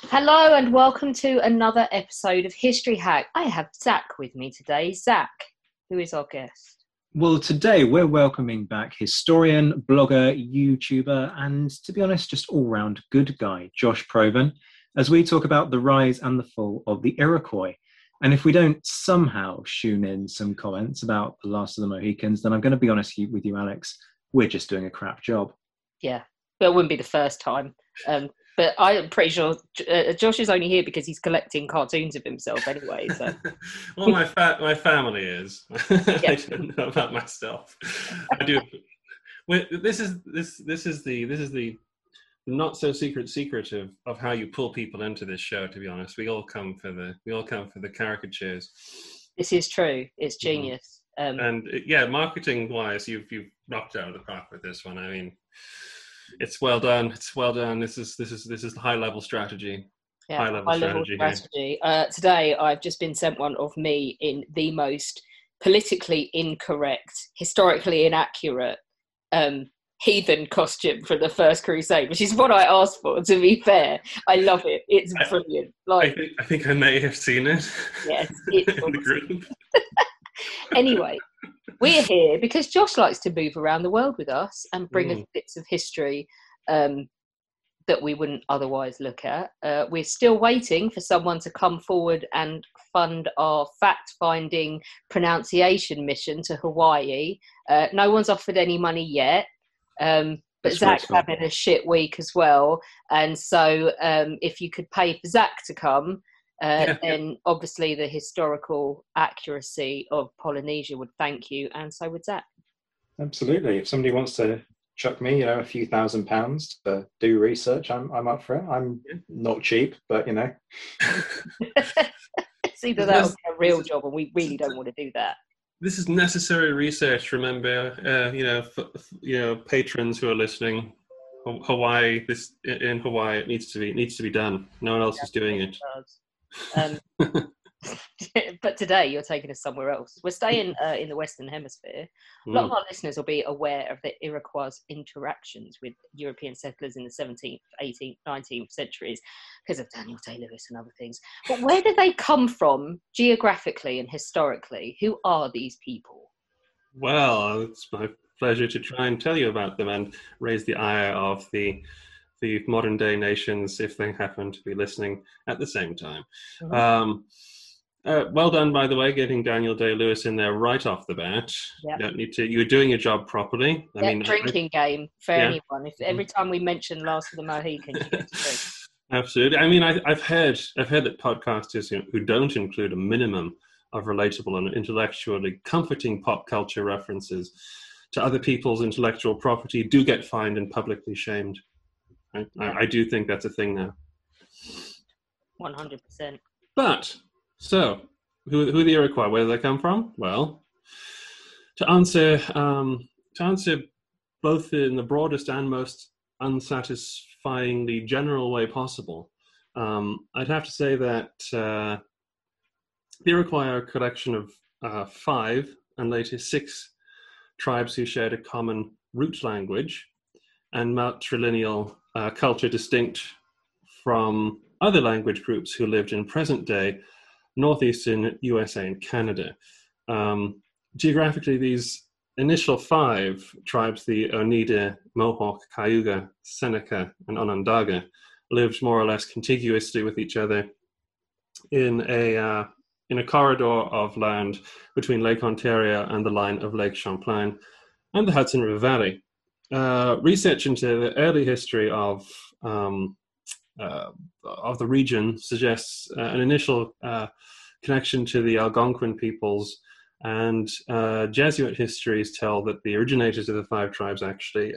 Hello and welcome to another episode of History Hack. I have Zach with me today. Zach, who is our guest? Well, today we're welcoming back historian, blogger, YouTuber, and to be honest, just all-round good guy, Josh Provan, as we talk about the rise and the fall of the Iroquois. And if we don't somehow tune in some comments about the last of the Mohicans, then I'm going to be honest with you, Alex, we're just doing a crap job. Yeah, but it wouldn't be the first time. But I'm pretty sure Josh is only here because he's collecting cartoons of himself anyway. So. Well, my family is. I don't know about myself. I do. This is the not so secret of how you pull people into this show. To be honest, we all come for the caricatures. This is true. It's genius. Marketing wise, you've knocked out of the park with this one. I mean, it's well done. It's well done. This is high level strategy. Yeah, high level strategy. Today, I've just been sent one of me in the most politically incorrect, historically inaccurate heathen costume from the First Crusade, which is what I asked for. To be fair, I love it. It's brilliant. I think I may have seen it. Yes, it's in the group. Anyway, we're here because Josh likes to move around the world with us and bring us bits of history that we wouldn't otherwise look at. We're still waiting for someone to come forward and fund our fact-finding pronunciation mission to Hawaii. No one's offered any money yet, but Zach's having a shit week as well. And so if you could pay for Zach to come, then obviously the historical accuracy of Polynesia would thank you, and so would Zach. Absolutely. If somebody wants to chuck me, a few £1,000s to do research, I'm up for it. I'm not cheap, but it's either that or a real job, and we really don't want to do that. This is necessary research. Remember, patrons who are listening. Hawaii, it needs to be done. No one else is doing it. But today you're taking us somewhere else. We're staying in the Western Hemisphere. A lot of our listeners will be aware of the Iroquois' interactions with European settlers in the 17th, 18th, 19th centuries because of Daniel Day-Lewis and other things. But where do they come from geographically and historically? Who are these people? Well, it's my pleasure to try and tell you about them and raise the ire of the modern day nations if they happen to be listening at the same time. Well done, by the way, getting Daniel Day-Lewis in there right off the bat. Yep. You don't need to. You're doing your job properly. Drinking game for anyone. If every time we mention Last of the Mohicans, you get to drink. Absolutely. I mean, I've heard that podcasters who don't include a minimum of relatable and intellectually comforting pop culture references to other people's intellectual property do get fined and publicly shamed. I do think that's a thing now. 100%. But, so, who are the Iroquois? Where do they come from? Well, to answer both in the broadest and most unsatisfyingly general way possible, I'd have to say that the Iroquois are a collection of 5 and later 6 tribes who shared a common root language and matrilineal culture distinct from other language groups who lived in present-day northeastern USA and Canada. Geographically, these initial 5 tribes, the Oneida, Mohawk, Cayuga, Seneca, and Onondaga, lived more or less contiguously with each other in a corridor of land between Lake Ontario and the line of Lake Champlain and the Hudson River Valley. Research into the early history of the region suggests an initial connection to the Algonquin peoples, and Jesuit histories tell that the originators of the 5 tribes actually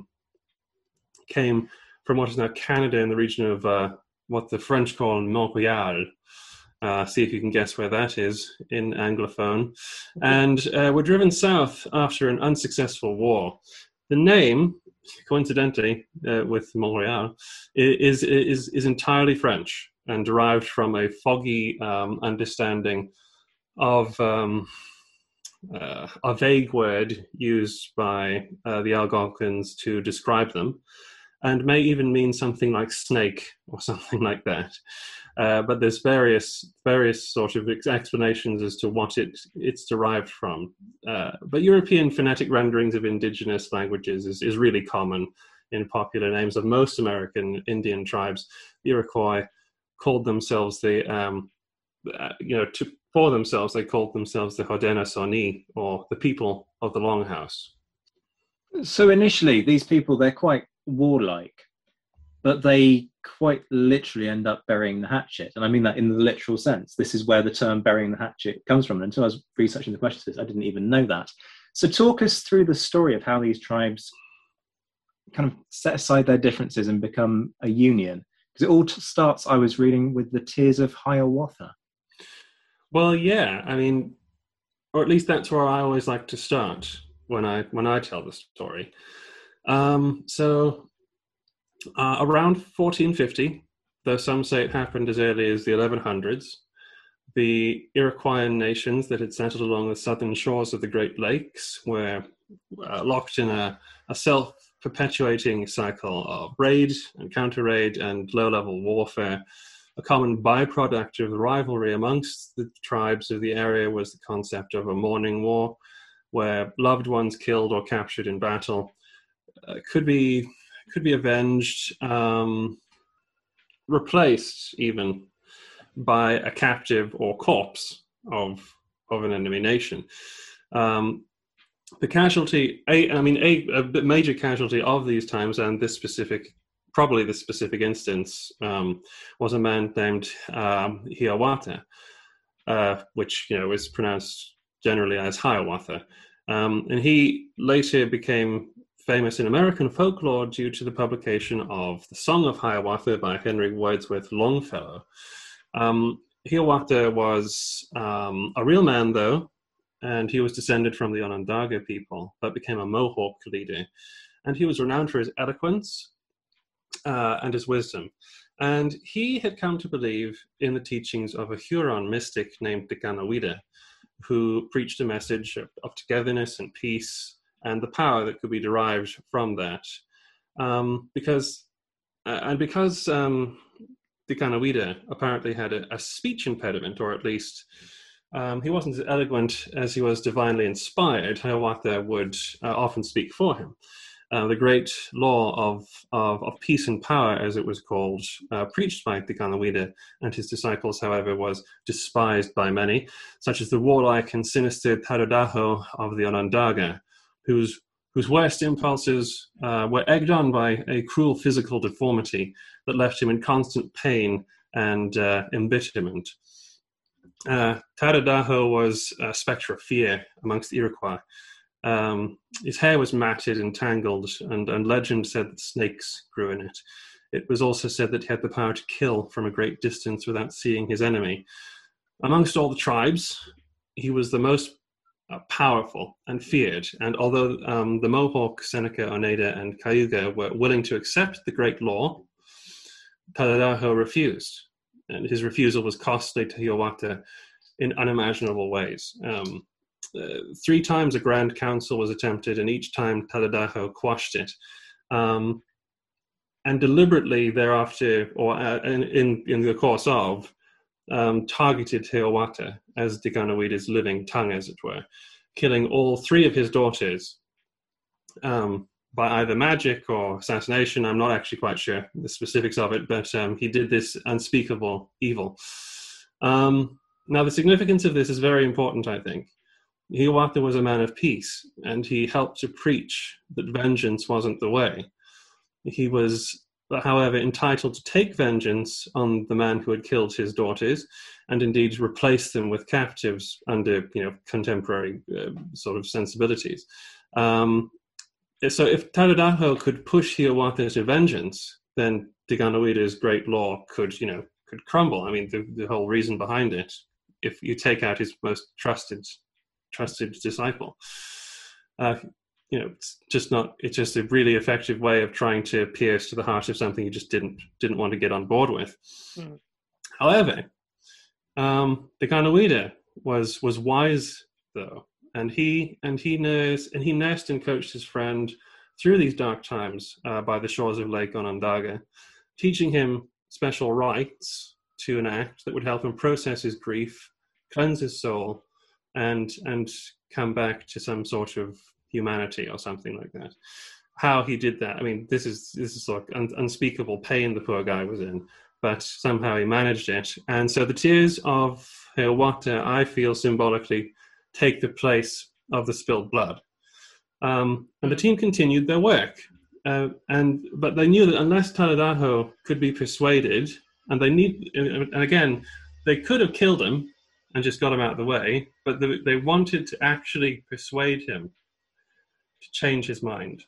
came from what is now Canada in the region of what the French call Montreal. See if you can guess where that is in Anglophone. And were driven south after an unsuccessful war. The name, coincidentally, with Montreal, is entirely French and derived from a foggy understanding of a vague word used by the Algonquins to describe them. and may even mean something like snake or something like that. But there's various sort of explanations as to what it's derived from. But European phonetic renderings of indigenous languages is really common in popular names of most American Indian tribes. The Iroquois called themselves they called themselves the Haudenosaunee, or the people of the Longhouse. So initially, these people, they're quite warlike, but they quite literally end up burying the hatchet. And I mean that in the literal sense. This is where the term burying the hatchet comes from. And until I was researching the questions, I didn't even know that. So talk us through the story of how these tribes kind of set aside their differences and become a union. Because it all starts, I was reading, with the Tears of Hiawatha. Well, yeah, I mean, or at least that's where I always like to start when I tell the story. Around 1450, though some say it happened as early as the 1100s, the Iroquoian nations that had settled along the southern shores of the Great Lakes were locked in a self-perpetuating cycle of raid and counter-raid and low-level warfare. A common byproduct of the rivalry amongst the tribes of the area was the concept of a mourning war, where loved ones killed or captured in battle could be avenged, replaced even by a captive or corpse of an enemy nation. The casualty, a major casualty of these times, and probably this specific instance, was a man named Hiawatha, which is pronounced generally as Hiawatha, and he later became famous in American folklore due to the publication of The Song of Hiawatha by Henry Wadsworth Longfellow. Hiawatha was a real man, though, and he was descended from the Onondaga people, but became a Mohawk leader. And he was renowned for his eloquence and his wisdom. And he had come to believe in the teachings of a Huron mystic named Dikanawida, who preached a message of togetherness and peace, and the power that could be derived from that. Because Dikanawida apparently had a speech impediment, or at least he wasn't as eloquent as he was divinely inspired, Hiawatha would often speak for him. The great law of peace and power, as it was called, preached by Dikanawida and his disciples, however, was despised by many, such as the warlike and sinister Tadodaho of the Onondaga, whose worst impulses were egged on by a cruel physical deformity that left him in constant pain and embitterment. Tadodaho was a spectre of fear amongst the Iroquois. His hair was matted and tangled, and legend said that snakes grew in it. It was also said that he had the power to kill from a great distance without seeing his enemy. Amongst all the tribes, he was the most powerful and feared, and although the Mohawk, Seneca, Oneida, and Cayuga were willing to accept the great law, Tadodaho refused, and his refusal was costly to Hiawatha in unimaginable ways. 3 times a grand council was attempted, and each time Tadodaho quashed it, and deliberately thereafter, or in the course of, targeted Hiawatha as Dikanawida's living tongue, as it were, killing all 3 of his daughters by either magic or assassination. I'm not actually quite sure the specifics of it, but he did this unspeakable evil. Now, the significance of this is very important, I think. Hiawatha was a man of peace, and he helped to preach that vengeance wasn't the way. He was, however, entitled to take vengeance on the man who had killed his daughters, and indeed replace them with captives under, contemporary sort of sensibilities. So if Tadodaho could push Hiawatha to vengeance, then Dikanawida's great law could crumble. I mean, the whole reason behind it, if you take out his most trusted disciple. It's just a really effective way of trying to pierce to the heart of something you just didn't want to get on board with. However, Dikanawida was wise, though, and he nursed and coached his friend through these dark times by the shores of Lake Onondaga, teaching him special rites to enact that would help him process his grief, cleanse his soul, and come back to some sort of humanity or something like that. How he did that, I mean, this is like unspeakable pain the poor guy was in, but somehow he managed it. And so the tears of Hiawatha, I feel, symbolically take the place of the spilled blood. And the team continued their work. But they knew that unless Tadadaho could be persuaded, and again, they could have killed him and just got him out of the way, but they wanted to actually persuade him to change his mind.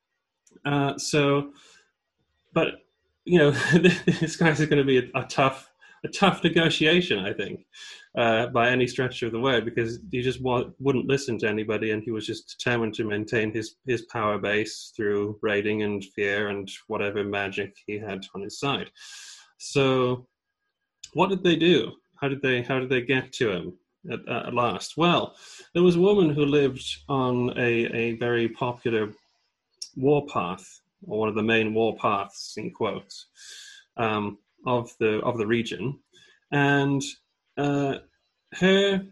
But you know, this guy's going to be a tough negotiation, I think, by any stretch of the word, because he just wouldn't listen to anybody, and he was just determined to maintain his power base through raiding and fear and whatever magic he had on his side. So, what did they do? How did they get to him at last? Well, there was a woman who lived on a very popular warpath, or one of the main warpaths in quotes, of the region, and her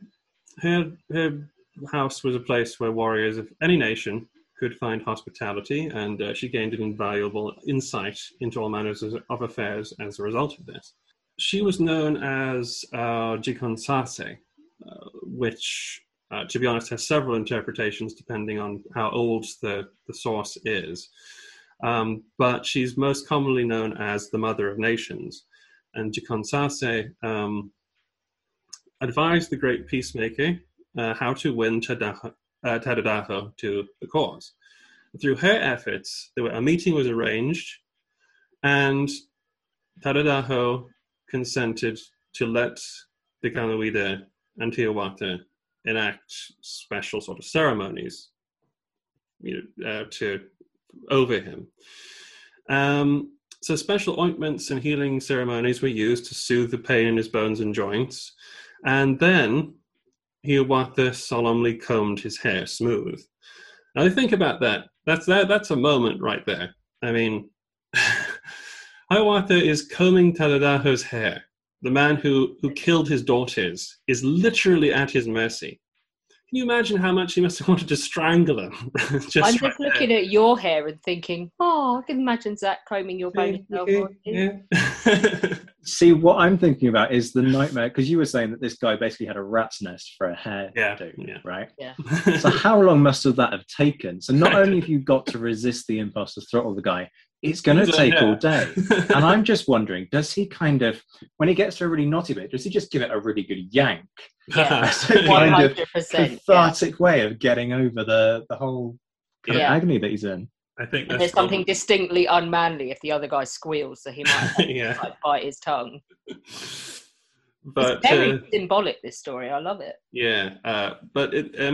house was a place where warriors of any nation could find hospitality, and she gained an invaluable insight into all manners of affairs as a result of this. She was known as Jikonsase, which, to be honest, has several interpretations depending on how old the source is. But she's most commonly known as the Mother of Nations. And Jikonsase advised the great peacemaker how to win Tadadaho to the cause. Through her efforts, a meeting was arranged, and Tadadaho consented to let the Ganawida and Hiawatha enact special sort of ceremonies over him. So special ointments and healing ceremonies were used to soothe the pain in his bones and joints, and then Hiawatha solemnly combed his hair smooth. Now, think about that. That's a moment right there. I mean, Hiawatha is combing Tadadaho's hair. The man who killed his daughters is literally at his mercy. Can you imagine how much he must have wanted to strangle him? I'm just looking at your hair and thinking, I can imagine Zach combing your ponytail. Yeah. See, what I'm thinking about is the nightmare, because you were saying that this guy basically had a rat's nest for a hairdo, right? Yeah. So how long must that have taken? So not only have you got to resist the impulse to throttle the guy, it's going to take all day. And I'm just wondering, does he kind of, when he gets to a really knotty bit, does he just give it a really good yank? Yeah, That's a kind of 100%, cathartic way of getting over the whole kind of agony that he's in. I think there's something distinctly unmanly if the other guy squeals, so he might bite his tongue. But it's very symbolic, this story. I love it. Yeah, but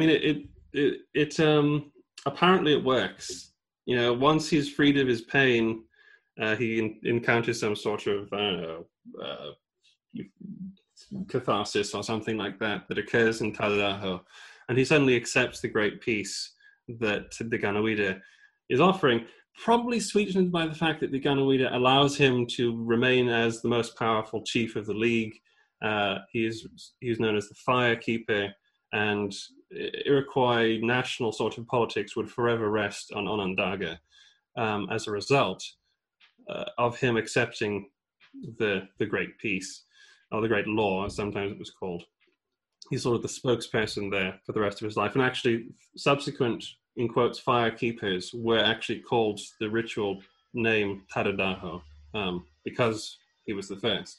it apparently it works. You know, once he's freed of his pain, he encounters some sort of, I don't know, catharsis or something like that occurs in Tadadaho, and he suddenly accepts the great peace that the Ganawida is offering, probably sweetened by the fact that the Ganawida allows him to remain as the most powerful chief of the League. He is known as the Fire Keeper, and Iroquois national sort of politics would forever rest on Onondaga as a result of him accepting the Great Peace, or the Great Law, as sometimes it was called. He's sort of the spokesperson there for the rest of his life. And actually, subsequent, in quotes, fire keepers were actually called the ritual name Tadadaho because he was the first.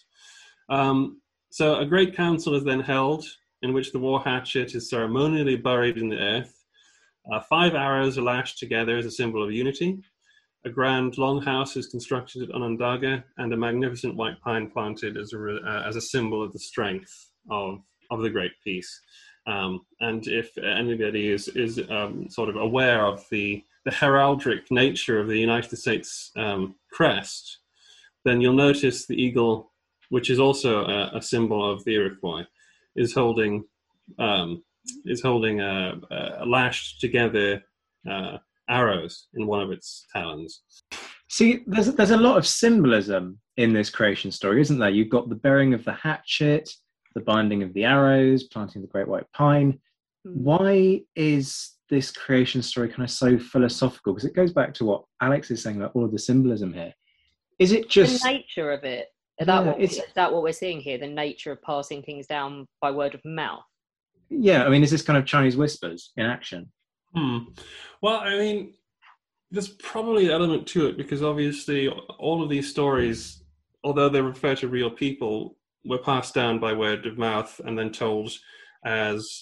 So a great council is then held in which the war hatchet is ceremonially buried in the earth. 5 arrows are lashed together as a symbol of unity. A grand longhouse is constructed at Onondaga, and a magnificent white pine planted as a symbol of the strength of the Great Peace. And if anybody is sort of aware of the heraldic nature of the United States crest, then you'll notice the eagle, which is also a symbol of the Iroquois, is holding a lashed together arrows in one of its talons. See, there's a lot of symbolism in this creation story, isn't there? You've got the burying of the hatchet, the binding of the arrows, planting the great white pine. Why is this creation story kind of so philosophical? Because it goes back to what Alex is saying about all of the symbolism here. Is it just the nature of it? Is that what we're seeing here? The nature of passing things down by word of mouth? Yeah, I mean, is this kind of Chinese whispers in action? Well, I mean, there's probably an element to it, because obviously all of these stories, although they refer to real people, were passed down by word of mouth and then told as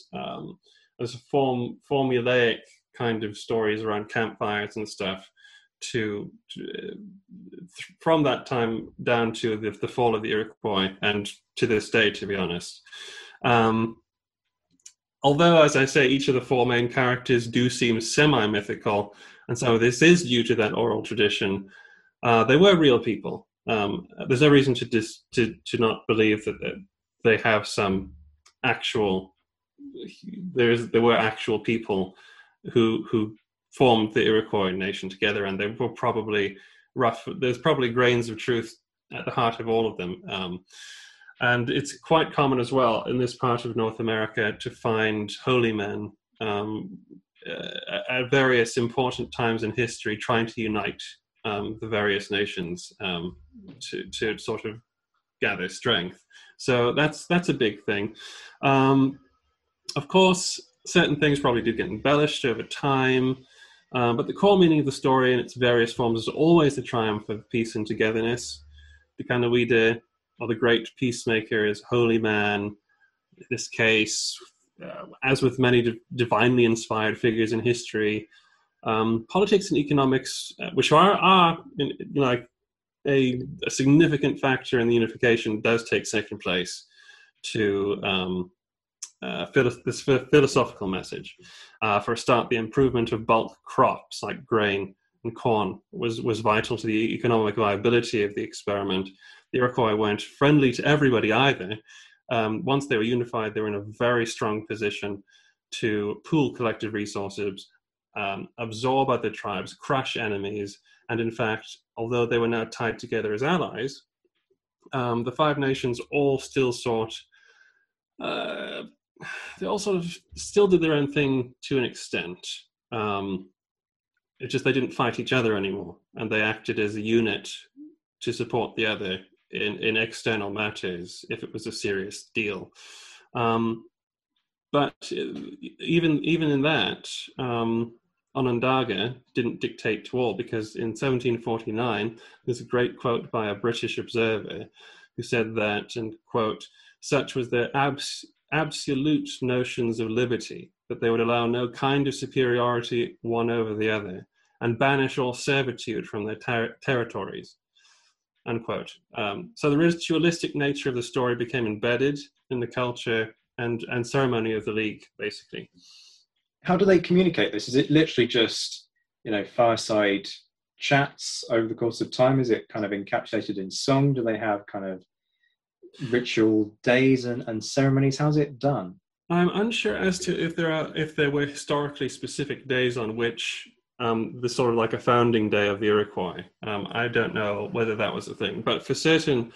formulaic kind of stories around campfires and stuff, from that time down to the fall of the Iroquois, and to this day, to be honest. Although, as I say, each of the four main characters do seem semi-mythical, and some of this is due to that oral tradition, they were real people. There's no reason to not believe that they have some actual. There were actual people who formed the Iroquois nation together, and they were probably rough. There's probably grains of truth at the heart of all of them. And it's quite common as well in this part of North America to find holy men at various important times in history trying to unite the various nations to sort of gather strength. So that's a big thing. Of course, certain things probably do get embellished over time, but the core meaning of the story in its various forms is always the triumph of peace and togetherness. The Kanawide, or the great peacemaker, is holy man. In this case, as with many divinely inspired figures in history, politics and economics, which are like a significant factor in the unification, does take second place to this philosophical message. For a start, the improvement of bulk crops like grain and corn was vital to the economic viability of the experiment. The Iroquois weren't friendly to everybody either. Once they were unified, they were in a very strong position to pool collective resources, absorb other tribes, crush enemies, and in fact, although they were now tied together as allies, the Five Nations all still they all sort of still did their own thing to an extent. It's just they didn't fight each other anymore, and they acted as a unit to support the other in external matters if it was a serious deal. But even in that, Onondaga didn't dictate to all, because in 1749, there's a great quote by a British observer who said that, and quote, "Such was their absolute notions of liberty, that they would allow no kind of superiority one over the other, and banish all servitude from their territories," unquote. So the ritualistic nature of the story became embedded in the culture and ceremony of the League, basically. How do they communicate this? Is it literally just, fireside chats over the course of time? Is it kind of encapsulated in song? Do they have kind of ritual days and ceremonies? How's it done? I'm unsure as to if there were historically specific days on which the sort of like a founding day of the Iroquois. I don't know whether that was a thing, but for certain,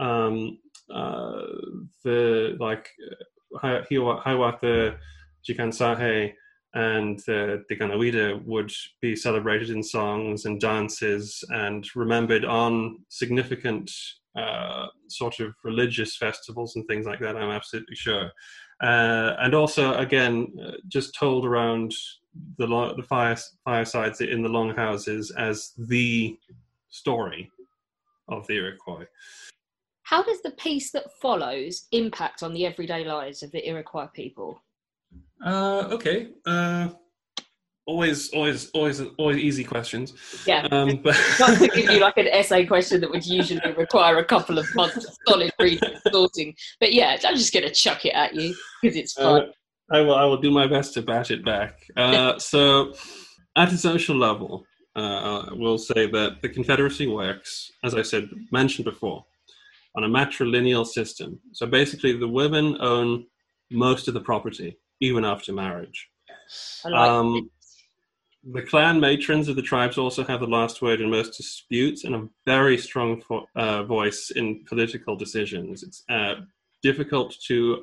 the like Hiawatha, Jikansahe, and the Kanawide would be celebrated in songs and dances and remembered on significant sort of religious festivals and things like that, I'm absolutely sure. And also, again, just told around the firesides in the longhouses as the story of the Iroquois. How does the piece that follows impact on the everyday lives of the Iroquois people? Okay. Always easy questions. Yeah. But Not to give you like an essay question that would usually require a couple of months of solid reading and sorting. But yeah, I'm just going to chuck it at you because it's fun. I will do my best to bat it back. So at a social level, we'll say that the Confederacy works, as I mentioned before, on a matrilineal system. So basically the women own most of the property, even after marriage. I like The clan matrons of the tribes also have the last word in most disputes and a very strong voice in political decisions. It's difficult to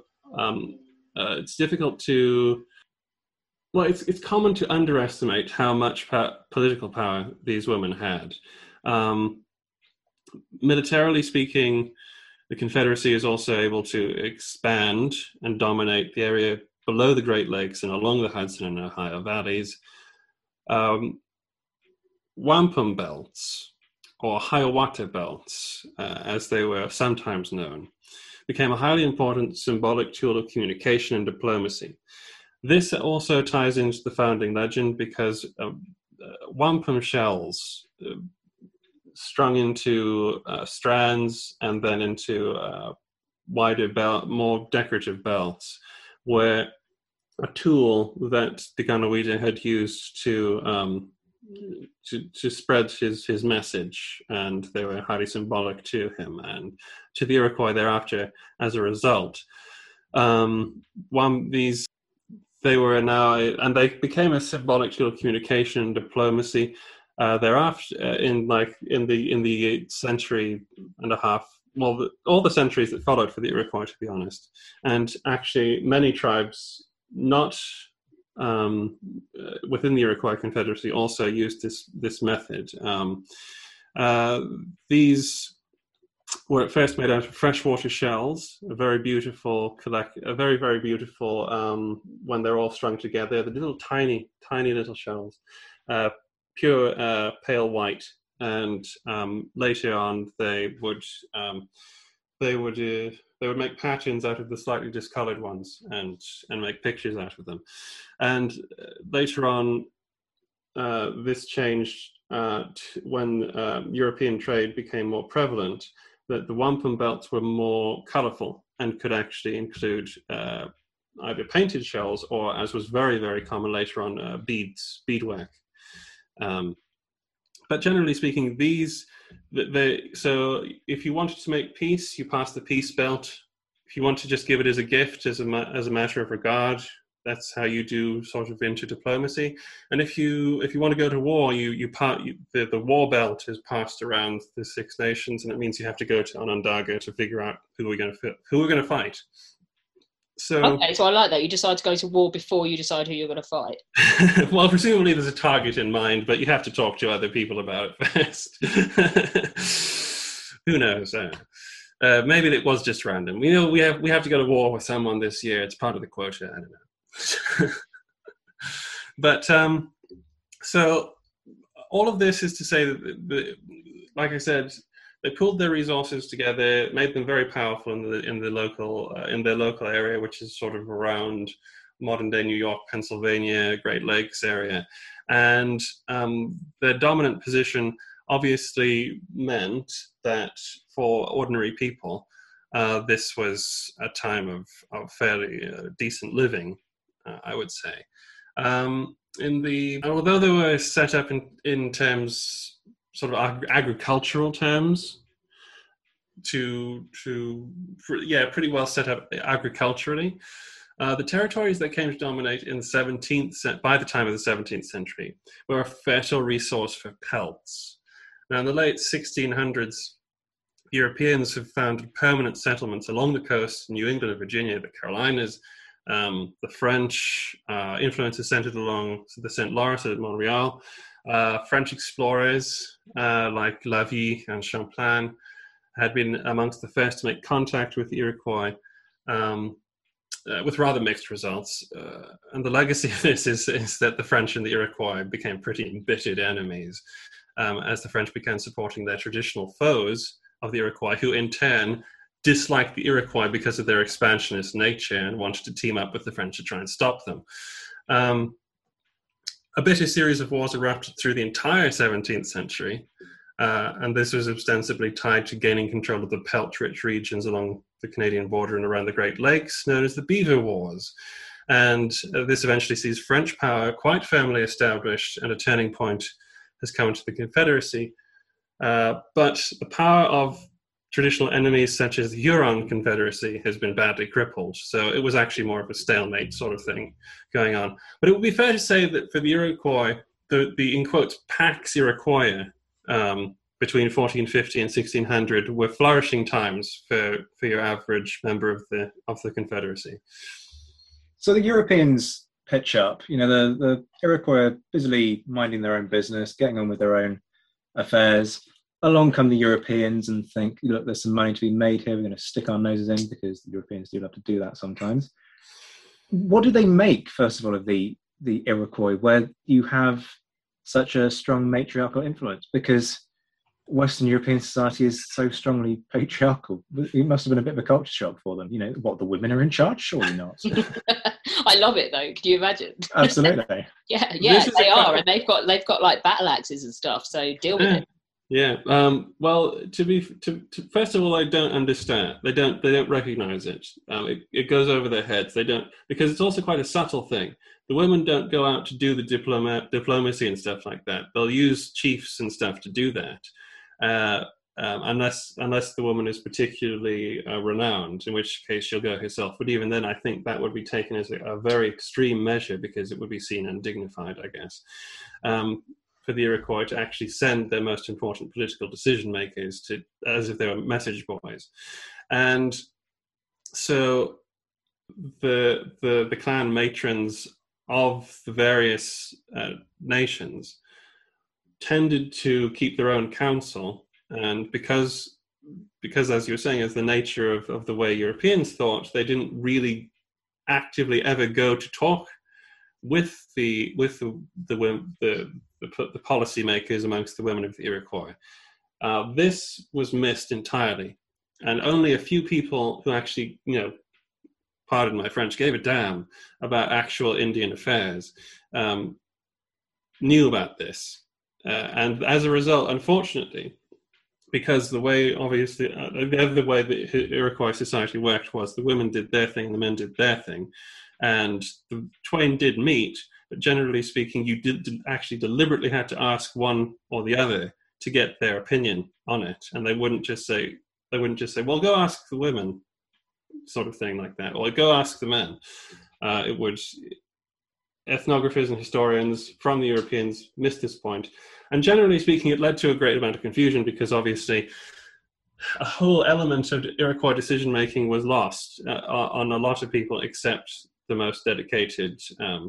it's common to underestimate how much political power these women had. Militarily speaking, the Confederacy is also able to expand and dominate the area below the Great Lakes and along the Hudson and Ohio valleys. Wampum belts, or Hiawatha belts, as they were sometimes known, became a highly important symbolic tool of communication and diplomacy. This also ties into the founding legend because wampum shells strung into strands and then into wider more decorative belts were a tool that the Ganawida had used to spread his message, and they were highly symbolic to him and to the Iroquois thereafter. As a result, they were now, and they became a symbolic tool of communication and diplomacy. Thereafter, in the century and a half, all the centuries that followed for the Iroquois, to be honest, and actually many tribes not within the Iroquois Confederacy also used this method. These were at first made out of freshwater shells, very, very beautiful when they're all strung together. The little tiny little shells, pure pale white, and later on they would make patterns out of the slightly discolored ones and make pictures out of them. And later on, this changed when European trade became more prevalent, that the wampum belts were more colorful and could actually include either painted shells or, as was very, very common later on, beadwork. But generally speaking, so if you wanted to make peace, you pass the peace belt. If you want to just give it as a gift, as a matter of regard, that's how you do sort of interdiplomacy. And if you want to go to war, the war belt is passed around the Six Nations, and it means you have to go to Onondaga to figure out who we're going to fight. So okay, so I like that. You decide to go to war before you decide who you're going to fight. Well, presumably there's a target in mind, but you have to talk to other people about it first. Who knows? Maybe it was just random. We know we have to go to war with someone this year. It's part of the quota. I don't know. But so all of this is to say that, like I said, they pulled their resources together, made them very powerful in their local area, which is sort of around modern day New York, Pennsylvania, Great Lakes area, and their dominant position obviously meant that for ordinary people, this was a time of fairly decent living, I would say. Although they were set up in terms, sort of agricultural terms, pretty well set up agriculturally. The territories that came to dominate by the time of the 17th century were a fertile resource for pelts. Now, in the late 1600s, Europeans have founded permanent settlements along the coast, New England and Virginia, the Carolinas. The French influences centered along the St. Lawrence at Montreal. French explorers like Lavie and Champlain had been amongst the first to make contact with the Iroquois, with rather mixed results. And the legacy of this is that the French and the Iroquois became pretty embittered enemies as the French began supporting their traditional foes of the Iroquois, who in turn disliked the Iroquois because of their expansionist nature and wanted to team up with the French to try and stop them. A bitter series of wars erupted through the entire 17th century, and this was ostensibly tied to gaining control of the pelt-rich regions along the Canadian border and around the Great Lakes, known as the Beaver Wars. And this eventually sees French power quite firmly established, and a turning point has come to the Confederacy. But the power of traditional enemies such as the Huron Confederacy has been badly crippled. So it was actually more of a stalemate sort of thing going on. But it would be fair to say that for the Iroquois, in quotes Pax Iroquois between 1450 and 1600 were flourishing times for your average member of the Confederacy. So the Europeans pitch up. The Iroquois are busily minding their own business, getting on with their own affairs. Along come the Europeans and think, look, there's some money to be made here. We're going to stick our noses in, because the Europeans do love to do that sometimes. What do they make, first of all, of the Iroquois, where you have such a strong matriarchal influence? Because Western European society is so strongly patriarchal. It must have been a bit of a culture shock for them. What, the women are in charge? Surely not. I love it though. Can you imagine? Absolutely. yeah, they are, and they've got like battle axes and stuff. So deal with it. Yeah. Well, first of all, I don't understand. They don't recognize it. It goes over their heads. They don't, because it's also quite a subtle thing. The women don't go out to do the diplomacy and stuff like that. They'll use chiefs and stuff to do that. Unless the woman is particularly renowned, in which case she'll go herself. But even then, I think that would be taken as a very extreme measure, because it would be seen undignified, I guess, for the Iroquois to actually send their most important political decision makers as if they were message boys. And so the clan matrons of the various nations tended to keep their own counsel, and because as you were saying, as the nature of the way Europeans thought, they didn't really actively ever go to talk with the policymakers amongst the women of the Iroquois. This was missed entirely, and only a few people who actually, pardon my French, gave a damn about actual Indian affairs knew about this. And as a result, unfortunately, because the way, obviously, the way the Iroquois society worked was the women did their thing, the men did their thing, and the twain did meet, but generally speaking, you did actually deliberately had to ask one or the other to get their opinion on it, and they wouldn't just say, well, go ask the women, sort of thing like that, or go ask the men. Ethnographers and historians from the Europeans missed this point. And generally speaking, it led to a great amount of confusion, because obviously a whole element of Iroquois decision-making was lost on a lot of people, except the most dedicated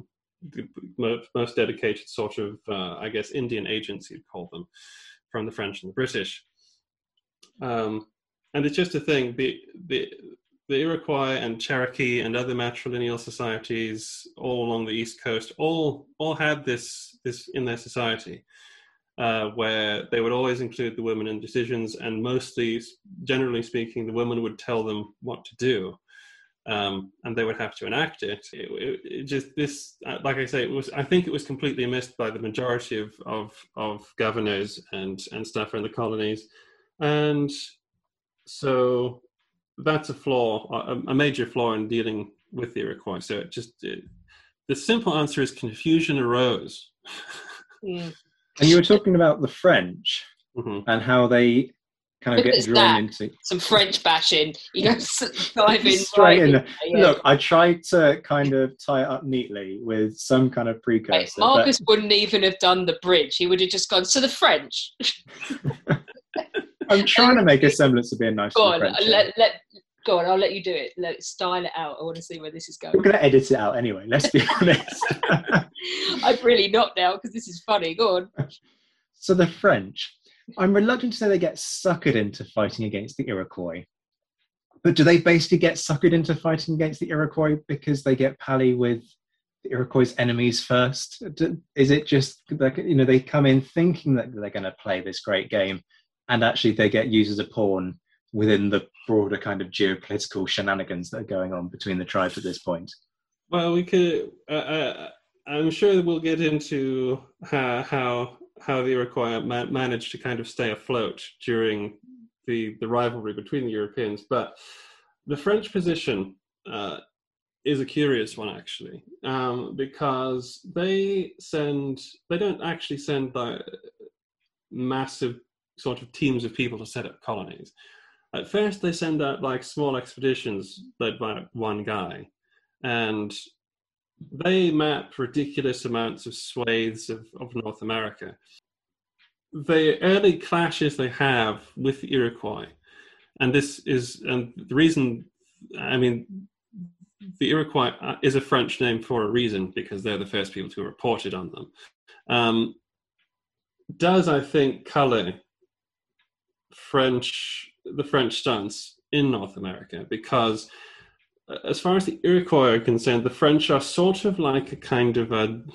sort of, I guess, Indian agents, you'd call them, from the French and the British. And it's just a thing, the Iroquois and Cherokee and other matrilineal societies all along the East Coast all had this in their society, where they would always include the women in decisions, and mostly, generally speaking, the women would tell them what to do, and they would have to enact it. It just, this, like I say, I think it was completely missed by the majority of governors and stuff in the colonies, and so that's a flaw, a major flaw in dealing with the Iroquois. So the simple answer is confusion arose. Yeah. And you were talking about the French and how they kind of get drawn into some French bashing. You go dive in straight in. Yeah. Look, I tried to kind of tie it up neatly with some kind of precursor. Wait, Marcus wouldn't even have done the bridge. He would have just gone, so the French. I'm trying to make a semblance of being nice to the French. Go on, I'll let you do it. Style it out. I want to see where this is going. We're going to edit it out anyway, let's be honest. I'm really not now, because this is funny. Go on. So the French, I'm reluctant to say they get suckered into fighting against the Iroquois. But do they basically get suckered into fighting against the Iroquois because they get pally with the Iroquois' enemies first? Is it just, they come in thinking that they're going to play this great game, and actually they get used as a pawn within the broader kind of geopolitical shenanigans that are going on between the tribes at this point? Well, we could. I'm sure that we'll get into how the Iroquois managed to kind of stay afloat during the rivalry between the Europeans, but the French position is a curious one, actually, because they don't actually send massive sort of teams of people to set up colonies. At first, they send out like small expeditions led by one guy, and they map ridiculous amounts of swathes of North America. The early clashes they have with the Iroquois, and the reason, I mean, the Iroquois is a French name for a reason, because they're the first people to reported on them, does, I think, color the French stance in North America, because as far as the Iroquois are concerned, the French are sort of like a kind of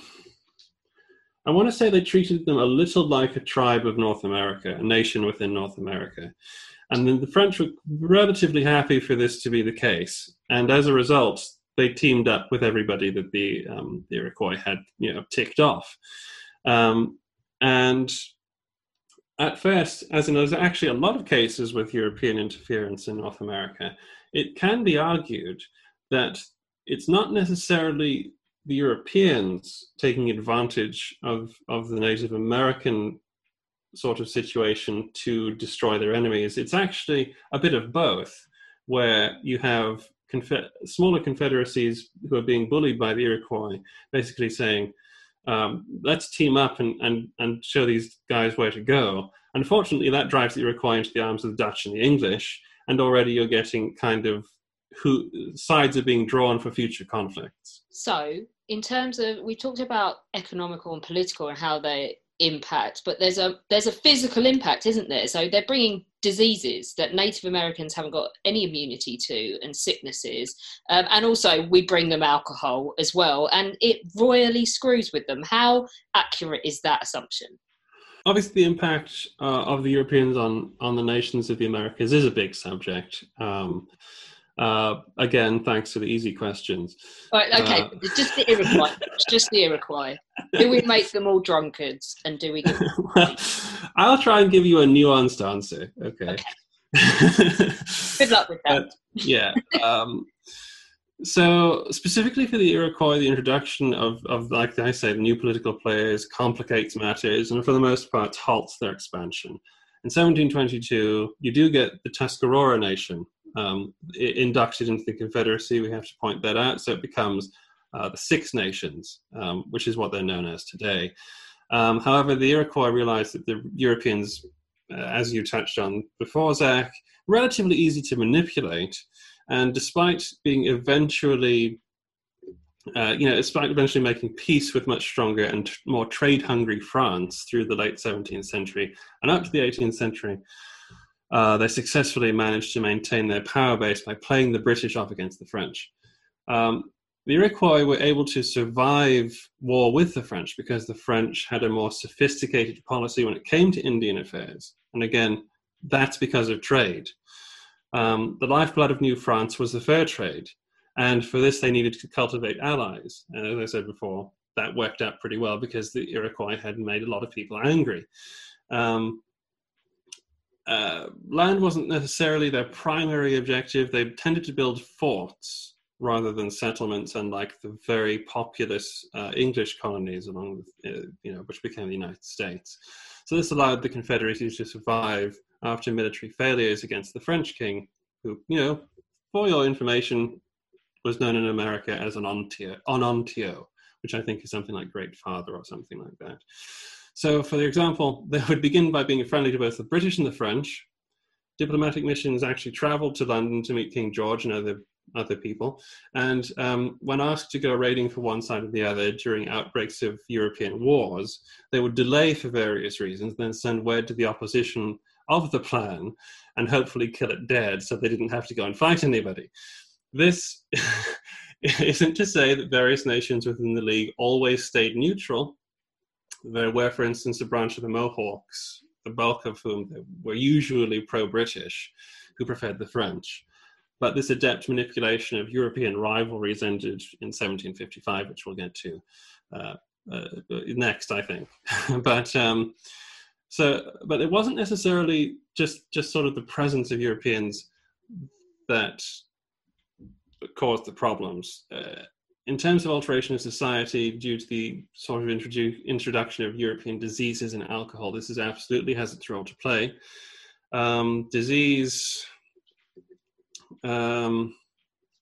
I want to say they treated them a little like a tribe of North America, a nation within North America. And then the French were relatively happy for this to be the case. And as a result, they teamed up with everybody that the Iroquois had, ticked off. And at first, as in there's actually a lot of cases with European interference in North America, it can be argued that it's not necessarily the Europeans taking advantage of the Native American sort of situation to destroy their enemies. It's actually a bit of both, where you have smaller confederacies who are being bullied by the Iroquois, basically saying, let's team up and show these guys where to go. Unfortunately, that drives the Iroquois into the arms of the Dutch and the English, and already you're getting kind of who sides are being drawn for future conflicts. So, in terms of, we talked about economical and political and how they impact, but there's a physical impact, isn't there? So they're bringing diseases that Native Americans haven't got any immunity to, and sicknesses, and also we bring them alcohol as well, and it royally screws with them. How accurate is that assumption? Obviously, the impact of the Europeans on the nations of the Americas is a big subject. Again, thanks for the easy questions. Right, okay, just the Iroquois. Do we make them all drunkards, and do we give them... Well, I'll try and give you a nuanced answer. Okay. Good luck with that. Yeah. So specifically for the Iroquois, the introduction of, like I say, the new political players complicates matters, and for the most part halts their expansion. In 1722, you do get the Tuscarora Nation inducted into the Confederacy. We have to point that out. So it becomes the Six Nations, which is what they're known as today. However, the Iroquois realized that the Europeans, as you touched on before, Zach, relatively easy to manipulate. And despite being eventually, despite eventually making peace with much stronger and more trade-hungry France through the late 17th century and up to the 18th century, they successfully managed to maintain their power base by playing the British off against the French. The Iroquois were able to survive war with the French because the French had a more sophisticated policy when it came to Indian affairs. And again, that's because of trade. The lifeblood of New France was the fur trade. And for this, they needed to cultivate allies. And as I said before, that worked out pretty well because the Iroquois had made a lot of people angry. Land wasn't necessarily their primary objective. They tended to build forts rather than settlements, unlike the very populous English colonies along with, which became the United States. So this allowed the Confederacy to survive after military failures against the French king, who, for your information, was known in America as an Onontio, which I think is something like Great Father or something like that. So, for example, they would begin by being friendly to both the British and the French. Diplomatic missions actually traveled to London to meet King George and other people. And when asked to go raiding for one side or the other during outbreaks of European wars, they would delay for various reasons, then send word to the opposition of the plan and hopefully kill it dead so they didn't have to go and fight anybody. This isn't to say that various nations within the League always stayed neutral. There were, for instance, a branch of the Mohawks, the bulk of whom were usually pro-British, who preferred the French. But this adept manipulation of European rivalries ended in 1755, which we'll get to next, I think. But it wasn't necessarily just sort of the presence of Europeans that caused the problems. In terms of alteration of society, due to the sort of introduction of European diseases and alcohol, this absolutely has its role to play. Disease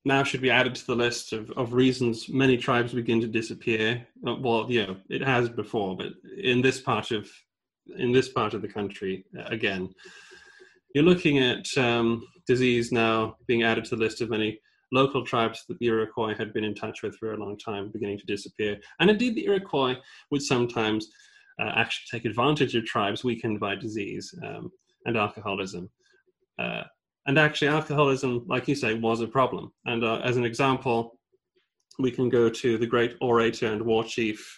now should be added to the list of reasons many tribes begin to disappear. Well, it has before, but in this part of the country, again, you're looking at disease now being added to the list of many local tribes that the Iroquois had been in touch with for a long time, beginning to disappear. And indeed, the Iroquois would sometimes actually take advantage of tribes weakened by disease and alcoholism. And actually, alcoholism, like you say, was a problem. And as an example, we can go to the great orator and war chief,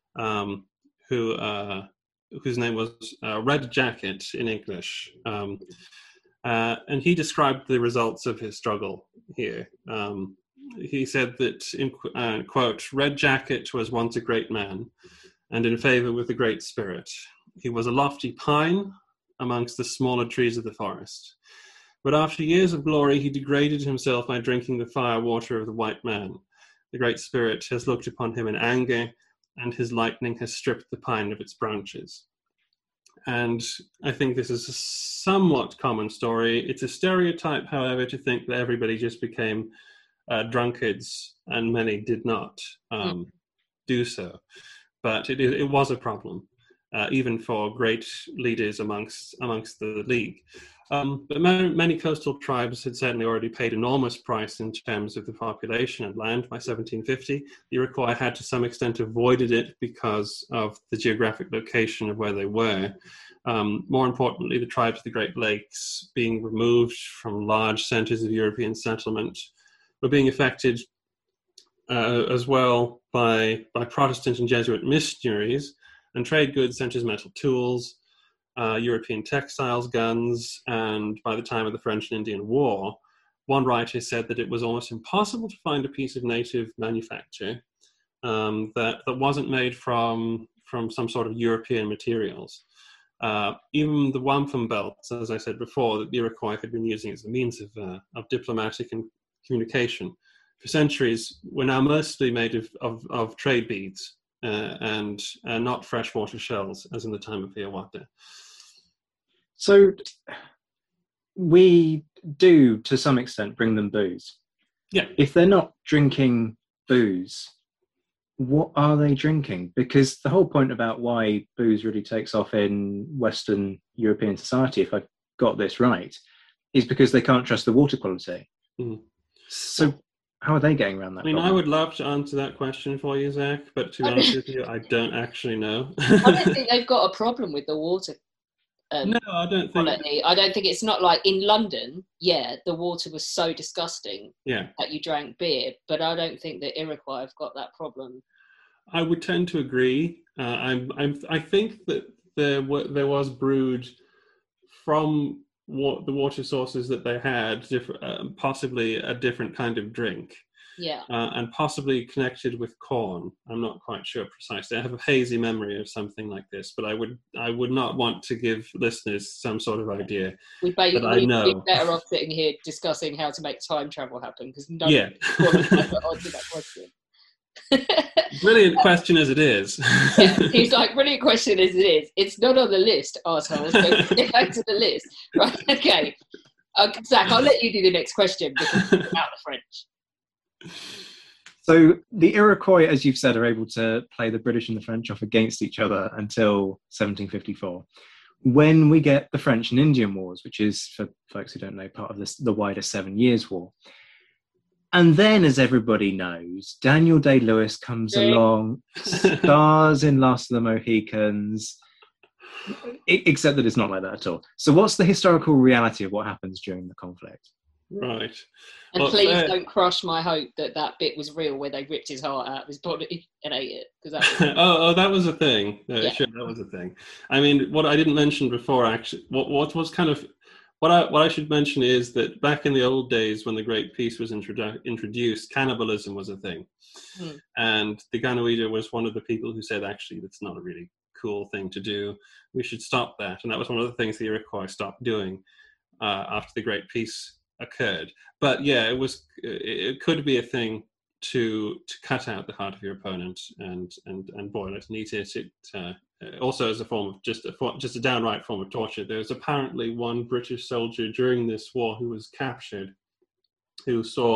whose name was Red Jacket in English. And he described the results of his struggle here. He said that, in quote, "Red Jacket was once a great man, and in favor with the Great Spirit. He was a lofty pine amongst the smaller trees of the forest. But after years of glory, he degraded himself by drinking the fire water of the white man. The Great Spirit has looked upon him in anger, and his lightning has stripped the pine of its branches." And I think this is a somewhat common story. It's a stereotype, however, to think that everybody just became drunkards, and many did not do so. But it was a problem, even for great leaders amongst the League. But many coastal tribes had certainly already paid enormous price in terms of the population and land by 1750. The Iroquois had to some extent avoided it because of the geographic location of where they were. More importantly, the tribes of the Great Lakes, being removed from large centers of European settlement, were being affected as well by Protestant and Jesuit missionaries, and trade goods such as metal tools, European textiles, guns, and by the time of the French and Indian War, one writer said that it was almost impossible to find a piece of native manufacture that wasn't made from some sort of European materials. Even the wampum belts, as I said before, that the Iroquois had been using as a means of diplomatic and communication for centuries, were now mostly made of trade beads and not freshwater shells, as in the time of Hiawatha. So we do, to some extent, bring them booze. Yeah. If they're not drinking booze, what are they drinking? Because the whole point about why booze really takes off in Western European society, if I got this right, is because they can't trust the water quality. Mm. So how are they getting around that problem? I would love to answer that question for you, Zach, but to be honest with you, I don't actually know. I don't think they've got a problem with the water. No, I don't think. Quality. I don't think it's not like in London. Yeah, the water was so disgusting that you drank beer, but I don't think the Iroquois have got that problem. I would tend to agree. I think that there was brewed from the water sources that they had, possibly a different kind of drink. Yeah. And possibly connected with corn. I'm not quite sure precisely. I have a hazy memory of something like this, but I would not want to give listeners some sort of idea. We'd be better off sitting here discussing how to make time travel happen, because no one answer that question. Brilliant question as it is. He's like, brilliant question as it is. It's not on the list, arsehole, so get back to the list. Right, okay. Zach, I'll let you do the next question because it's about the French. So the Iroquois, as you've said, are able to play the British and the French off against each other until 1754. When we get the French and Indian Wars, which is, for folks who don't know, part of the wider 7 Years' War. And then, as everybody knows, Daniel Day-Lewis comes along, stars in Last of the Mohicans, except that it's not like that at all. So what's the historical reality of what happens during the conflict? Right. And please don't crush my hope that bit was real, where they ripped his heart out of his body and ate it. That was a thing. Sure, that was a thing. I mean, what I didn't mention before, actually, what was kind of... What I should mention is that back in the old days, when the Great Peace was introduced, cannibalism was a thing. And the Ganuida was one of the people who said, actually, that's not a really cool thing to do. We should stop that. And that was one of the things the Iroquois stopped doing after the Great Peace occurred. But yeah, it could be a thing to cut out the heart of your opponent and boil it and eat it. Also as a form of just a downright form of torture. There was apparently one British soldier during this war who was captured, who saw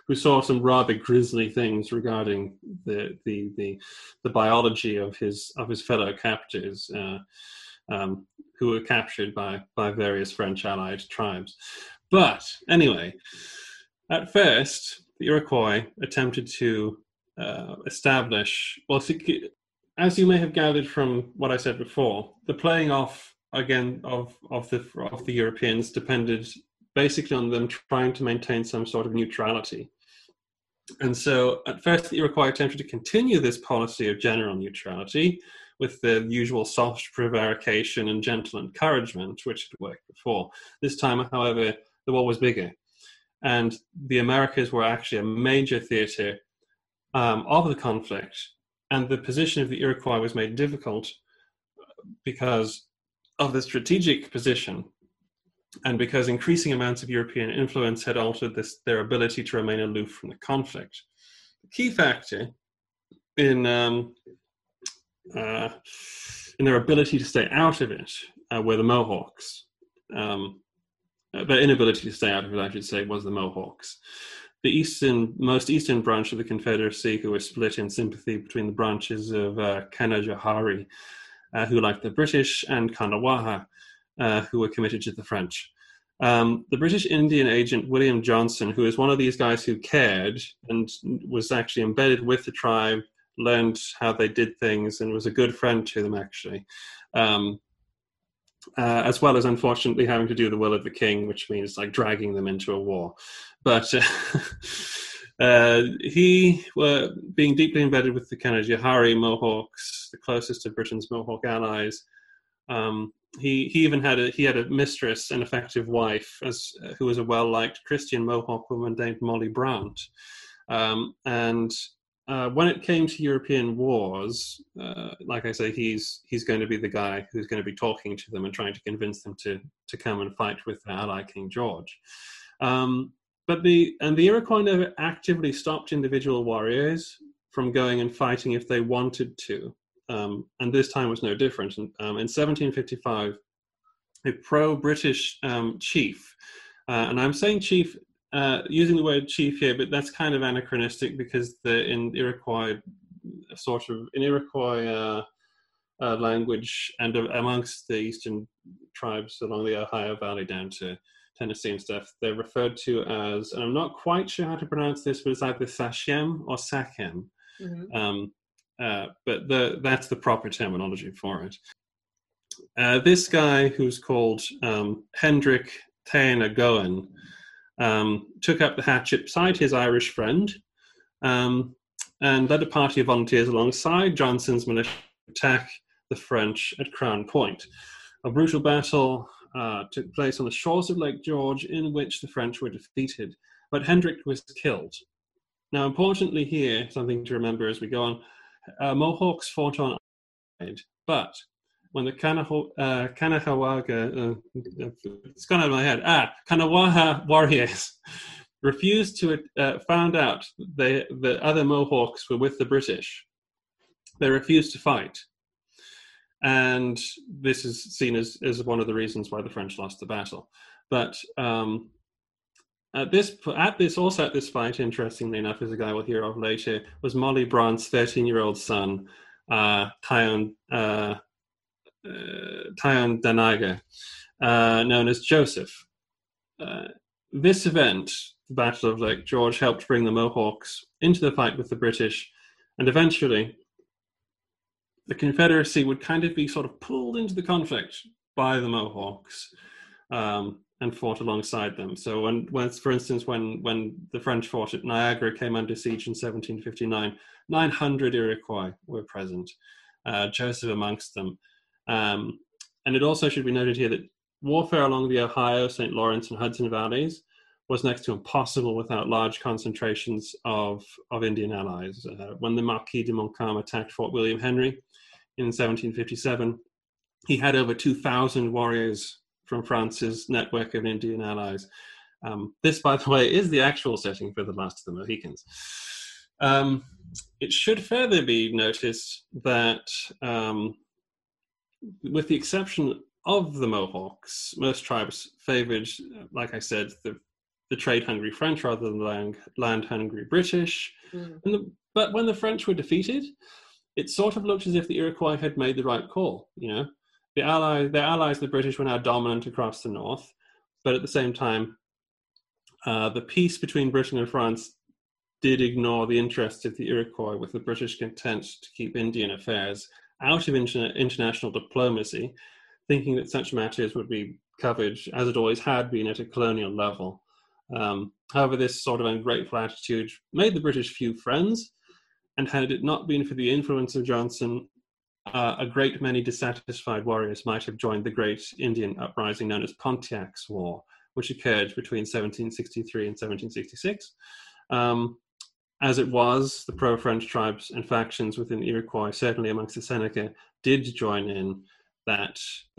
who saw some rather grisly things regarding the biology of his fellow captors, who were captured by various French allied tribes. But anyway, at first, the Iroquois attempted to establish, well, as you may have gathered from what I said before, the playing off again of the Europeans depended basically on them trying to maintain some sort of neutrality. And so at first the Iroquois attempted to continue this policy of general neutrality with the usual soft prevarication and gentle encouragement, which had worked before. This time, however, the war was bigger. And the Americas were actually a major theater of the conflict. And the position of the Iroquois was made difficult because of the strategic position, and because increasing amounts of European influence had altered their ability to remain aloof from the conflict. The key factor in their ability to stay out of it were the Mohawks. Their inability to stay out of it, I should say, was the Mohawks. The most eastern branch of the Confederacy, who were split in sympathy between the branches of Canajoharie, who liked the British, and Kanawha, who were committed to the French. The British Indian agent William Johnson, who was one of these guys who cared and was actually embedded with the tribe, learned how they did things, and was a good friend to them, actually. As well as, unfortunately, having to do the will of the king, which means like dragging them into a war. But he were being deeply embedded with the Canajoharie Mohawks, the closest of Britain's Mohawk allies. He even had a mistress, an effective wife, who was a well-liked Christian Mohawk woman named Molly Brant. And when it came to European wars, like I say, he's going to be the guy who's going to be talking to them and trying to convince them to come and fight with their ally King George. But the Iroquois never actively stopped individual warriors from going and fighting if they wanted to. And this time was no different. In 1755, a pro-British chief, and I'm saying chief, using the word chief here, but that's kind of anachronistic because in Iroquois language and amongst the eastern tribes along the Ohio Valley down to Tennessee and stuff, they're referred to as, and I'm not quite sure how to pronounce this, but it's either Sachem or Sachem. Mm-hmm. But that's the proper terminology for it. This guy, who's called Hendrick Tainagoan, took up the hatchet beside his Irish friend and led a party of volunteers alongside Johnson's militia to attack the French at Crown Point. A brutal battle took place on the shores of Lake George, in which the French were defeated, but Hendrick was killed. Now, importantly here, something to remember as we go on, Mohawks fought on either side, but when the Kanawha, it's gone out of my head, Kanawha warriors refused to, found out the other Mohawks were with the British, they refused to fight. And this is seen as one of the reasons why the French lost the battle. But at this fight, interestingly enough, as a guy we'll hear of later, was Molly Brant's 13-year-old son, Tyon Danaga, known as Joseph. This event, the Battle of Lake George, helped bring the Mohawks into the fight with the British, and eventually the Confederacy would kind of be sort of pulled into the conflict by the Mohawks and fought alongside them. So when for instance, when the French fought at Niagara came under siege in 1759, 900 Iroquois were present, Joseph amongst them. And it also should be noted here that warfare along the Ohio, St. Lawrence, and Hudson valleys was next to impossible without large concentrations of Indian allies. When the Marquis de Montcalm attacked Fort William Henry in 1757, he had over 2,000 warriors from France's network of Indian allies. This, by the way, is the actual setting for the Last of the Mohicans. It should further be noticed that, with the exception of the Mohawks, most tribes favored, like I said, the the trade-hungry French rather than the land-hungry British. Mm. But when the French were defeated, it sort of looked as if the Iroquois had made the right call. Their allies, the British, were now dominant across the north, but at the same time, the peace between Britain and France did ignore the interests of the Iroquois, with the British content to keep Indian affairs out of international diplomacy, thinking that such matters would be covered, as it always had been, at a colonial level. However, this sort of ungrateful attitude made the British few friends, and had it not been for the influence of Johnson, a great many dissatisfied warriors might have joined the great Indian uprising known as Pontiac's War, which occurred between 1763 and 1766. As it was, the pro-French tribes and factions within the Iroquois, certainly amongst the Seneca, did join in that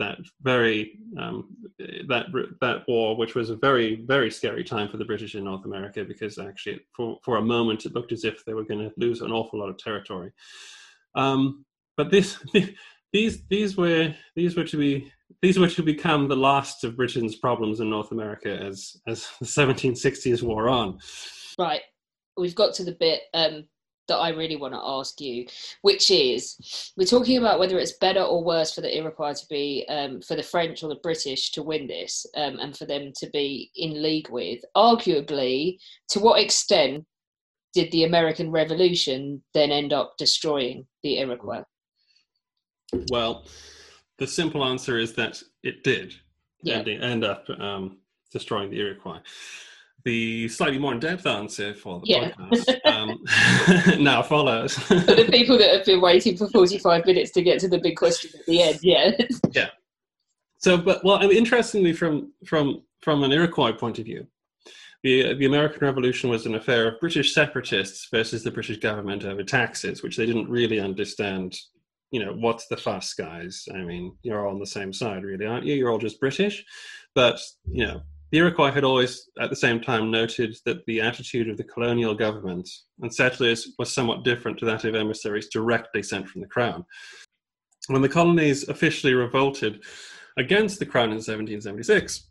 war, which was a very, very scary time for the British in North America, because actually, for a moment, it looked as if they were going to lose an awful lot of territory. But these were to become the last of Britain's problems in North America as the 1760s wore on. Right. We've got to the bit that I really want to ask you, which is, we're talking about whether it's better or worse for the Iroquois to be, for the French or the British to win this, and for them to be in league with. Arguably, to what extent did the American Revolution then end up destroying the Iroquois? Well, the simple answer is that it did end up destroying the Iroquois. The slightly more in-depth answer for the podcast now follows. For the people that have been waiting for 45 minutes to get to the big question at the end, Yeah. So, interestingly, from an Iroquois point of view, the American Revolution was an affair of British separatists versus the British government over taxes, which they didn't really understand. What's the fuss, guys? I mean, you're all on the same side, really, aren't you? You're all just British. But, the Iroquois had always, at the same time, noted that the attitude of the colonial government and settlers was somewhat different to that of emissaries directly sent from the Crown. When the colonies officially revolted against the Crown in 1776,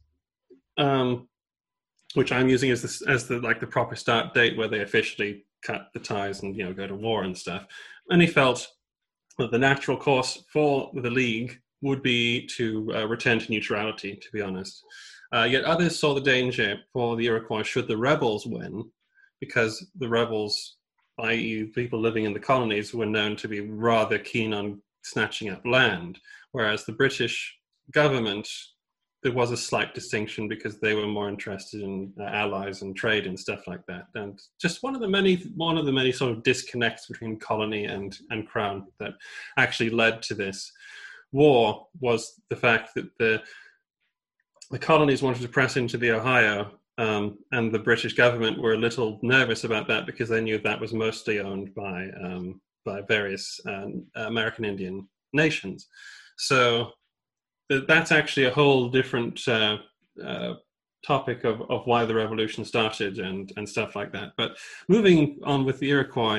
which I'm using as the proper start date where they officially cut the ties and go to war and stuff, and he felt that the natural course for the League would be to return to neutrality, to be honest. Yet others saw the danger for the Iroquois should the rebels win, because the rebels, i.e. people living in the colonies, were known to be rather keen on snatching up land, whereas the British government, there was a slight distinction because they were more interested in allies and trade and stuff like that. And just one of the many sort of disconnects between colony and crown that actually led to this war was the fact that the colonies wanted to press into the Ohio, and the British government were a little nervous about that because they knew that was mostly owned by various American Indian nations. So that's actually a whole different topic of why the revolution started and stuff like that. But moving on with the Iroquois,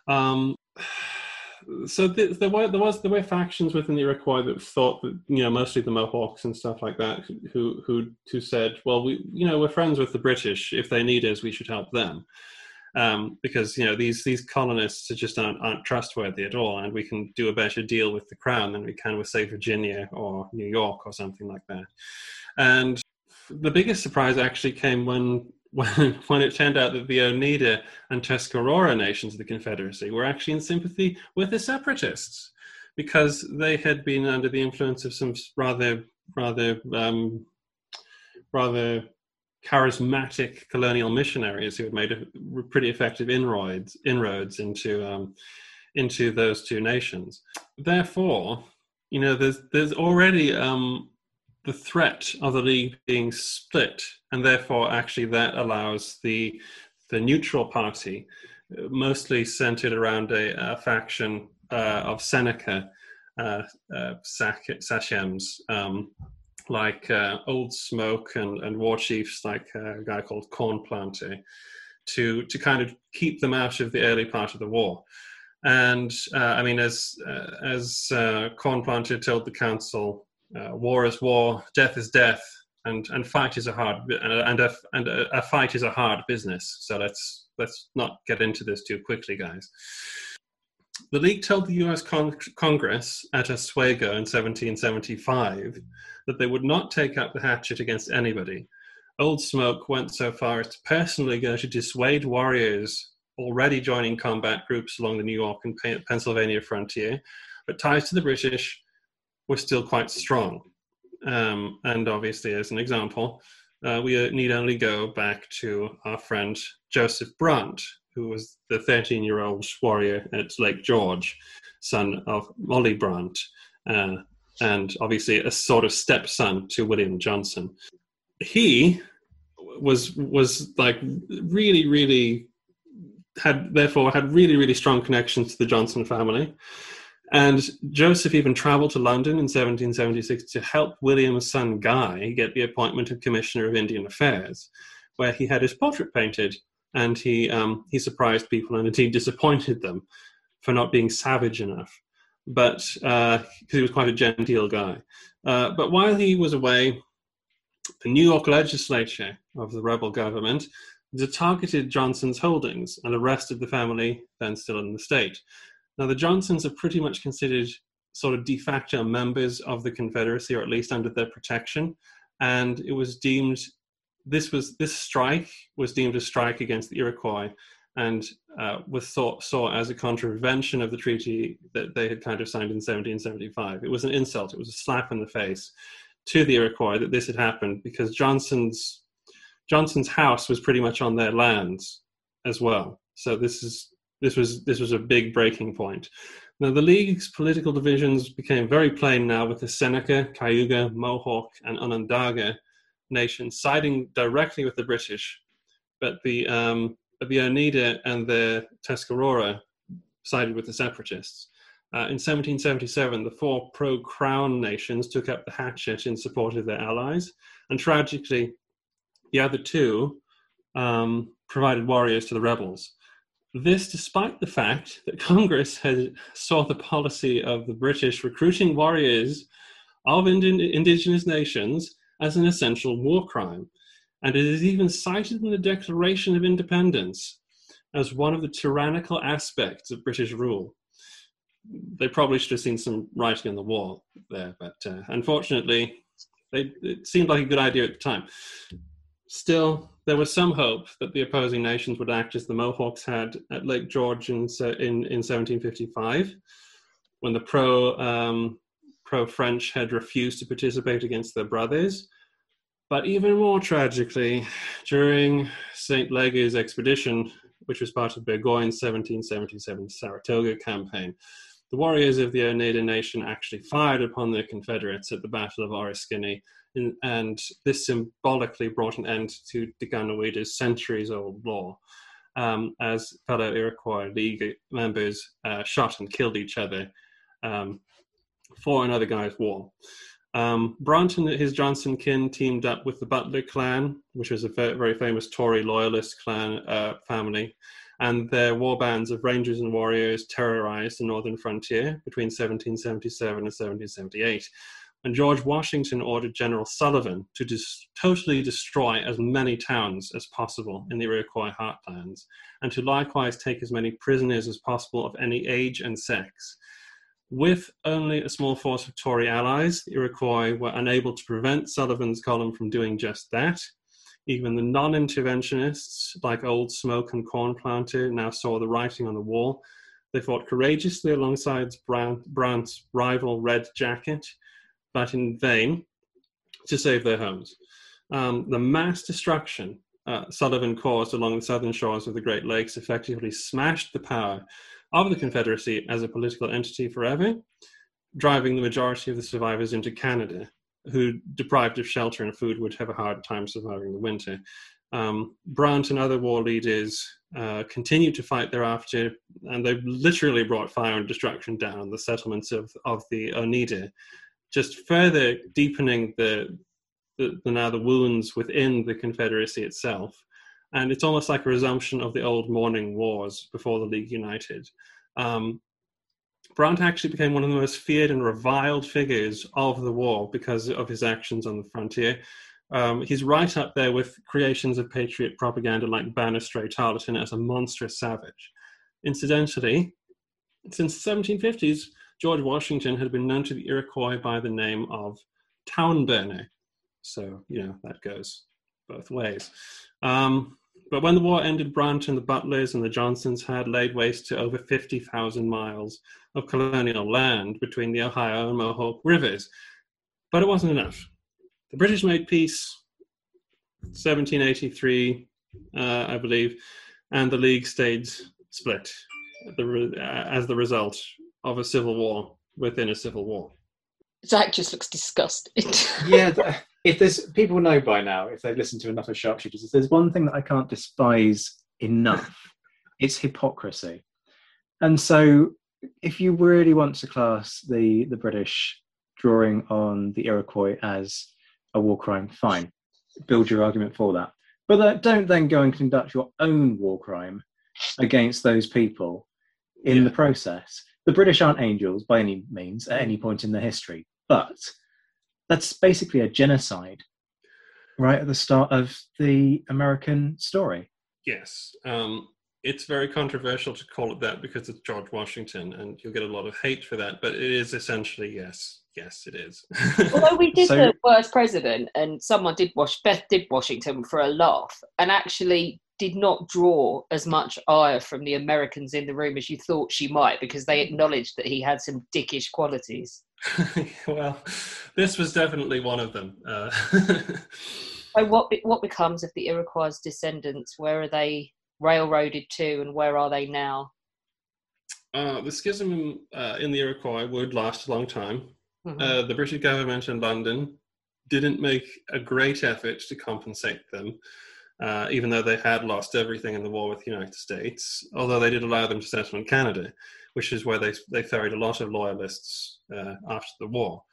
so there were factions within the Iroquois that thought that mostly the Mohawks and stuff like that who said, well, we're friends with the British. If they need us, we should help them, because these colonists just aren't trustworthy at all, and we can do a better deal with the Crown than we can with, say, Virginia or New York or something like that. And the biggest surprise actually came when it turned out that the Oneida and Tuscarora nations of the Confederacy were actually in sympathy with the separatists, because they had been under the influence of some rather charismatic colonial missionaries who had made pretty effective inroads into those two nations. Therefore, there's already the threat of the League being split, and therefore actually that allows the neutral party, mostly centered around a faction of Seneca sachems, like Old Smoke and war chiefs like a guy called Corn Planter, to kind of keep them out of the early part of the war. And as Corn Planter told the council, war is war, death is death. and fight is a fight is a hard business. So let's not get into this too quickly, guys. The League told the U.S. Congress at Oswego in 1775 that they would not take up the hatchet against anybody. Old Smoke went so far as to personally go to dissuade warriors already joining combat groups along the New York and Pennsylvania frontier, but ties to the British were still quite strong. And obviously, as an example, we need only go back to our friend Joseph Brant, who was the 13-year-old warrior at Lake George, son of Molly Brant, and obviously a sort of stepson to William Johnson. He was like really had really strong connections to the Johnson family. And Joseph even traveled to London in 1776 to help William's son Guy get the appointment of Commissioner of Indian Affairs, where he had his portrait painted, and he surprised people and indeed disappointed them for not being savage enough, but because he was quite a genteel guy. But while he was away, the New York legislature of the rebel government targeted Johnson's holdings and arrested the family then still in the state. Now, the Johnsons are pretty much considered sort of de facto members of the Confederacy, or at least under their protection. And it was deemed, this strike was deemed a strike against the Iroquois, and was saw as a contravention of the treaty that they had kind of signed in 1775. It was an insult. It was a slap in the face to the Iroquois that this had happened, because Johnson's house was pretty much on their lands as well. So this was a big breaking point. Now, the League's political divisions became very plain now, with the Seneca, Cayuga, Mohawk, and Onondaga nations siding directly with the British, but the Oneida and the Tuscarora sided with the Separatists. In 1777, the four pro-Crown nations took up the hatchet in support of their allies, and tragically, the other two provided warriors to the rebels. This despite the fact that Congress had saw the policy of the British recruiting warriors of indigenous nations as an essential war crime. And it is even cited in the Declaration of Independence as one of the tyrannical aspects of British rule. They probably should have seen some writing on the wall there, but unfortunately, it seemed like a good idea at the time. Still, there was some hope that the opposing nations would act as the Mohawks had at Lake George in 1755, when the pro-French had refused to participate against their brothers. But even more tragically, during St. Leger's expedition, which was part of Burgoyne's 1777 Saratoga campaign, the warriors of the Oneida Nation actually fired upon the Confederates at the Battle of Oriskany, and this symbolically brought an end to Deganawada's centuries-old law, as fellow Iroquois League members shot and killed each other for another guy's war. Brant and his Johnson kin teamed up with the Butler clan, which was a very famous Tory loyalist clan family, and their war bands of rangers and warriors terrorized the northern frontier between 1777 and 1778. And George Washington ordered General Sullivan to totally destroy as many towns as possible in the Iroquois heartlands, and to likewise take as many prisoners as possible of any age and sex. With only a small force of Tory allies, the Iroquois were unable to prevent Sullivan's column from doing just that. Even the non-interventionists, like Old Smoke and Cornplanter, now saw the writing on the wall. They fought courageously alongside Brant's rival Red Jacket, but in vain, to save their homes. The mass destruction Sullivan caused along the southern shores of the Great Lakes effectively smashed the power of the Confederacy as a political entity forever, driving the majority of the survivors into Canada, who, deprived of shelter and food, would have a hard time surviving the winter. Brant and other war leaders continued to fight thereafter, and they literally brought fire and destruction down on the settlements of the Oneida, just further deepening the wounds within the Confederacy itself. And it's almost like a resumption of the old morning wars before the League united. Brant actually became one of the most feared and reviled figures of the war because of his actions on the frontier. He's right up there with creations of patriot propaganda like Bannister Tarleton as a monstrous savage. Incidentally, since the 1750s, George Washington had been known to the Iroquois by the name of town burner. So, that goes both ways. But when the war ended, Brant and the Butlers and the Johnsons had laid waste to over 50,000 miles of colonial land between the Ohio and Mohawk rivers. But it wasn't enough. The British made peace 1783, I believe, and the League stayed split as the result of a civil war within a civil war. Zach just looks disgusted. Yeah, if there's people know by now, if they've listened to enough of Sharpshooters, if there's one thing that I can't despise enough, it's hypocrisy. And so if you really want to class the British drawing on the Iroquois as a war crime, fine. Build your argument for that. But don't then go and conduct your own war crime against those people in the process. The British aren't angels by any means at any point in their history, but that's basically a genocide right at the start of the American story. Yes. It's very controversial to call it that because it's George Washington, and you'll get a lot of hate for that, but it is essentially yes. Yes, it is. Although we did the worst president, and someone Beth did Washington for a laugh, and actually did not draw as much ire from the Americans in the room as you thought she might, because they acknowledged that he had some dickish qualities. Well, this was definitely one of them. So what becomes of the Iroquois' descendants? Where are they railroaded to, and where are they now? The schism in the Iroquois would last a long time. Mm-hmm. The British government in London didn't make a great effort to compensate them, even though they had lost everything in the war with the United States, although they did allow them to settle in Canada, which is where they ferried a lot of loyalists after the war.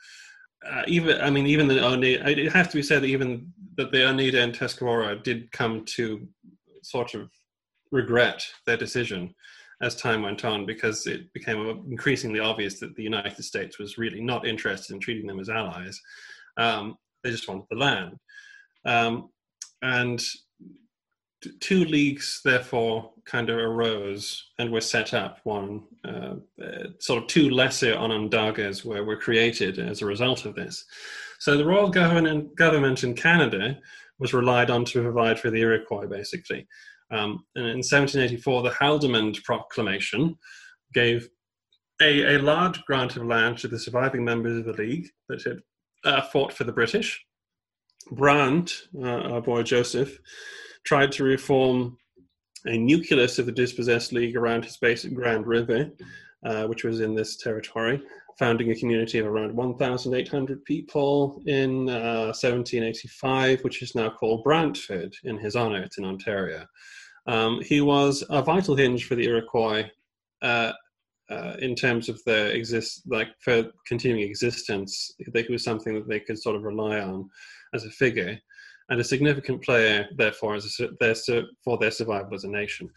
It has to be said that even that the Oneida and Tuscarora did come to sort of regret their decision as time went on, because it became increasingly obvious that the United States was really not interested in treating them as allies. They just wanted the land. And two leagues, therefore, kind of arose and were set up. Sort of two lesser Onondagas were created as a result of this. So the royal government in Canada was relied on to provide for the Iroquois, basically. And in 1784, the Haldimand Proclamation gave a large grant of land to the surviving members of the League that had fought for the British. Brant, our boy Joseph, tried to reform a nucleus of the dispossessed League around his base at Grand River, which was in this territory, founding a community of around 1,800 people in 1785, which is now called Brantford in his honour. It's in Ontario. He was a vital hinge for the Iroquois in terms of their for continuing existence. He was something that they could sort of rely on as a figure, and a significant player, therefore, for their survival as a nation.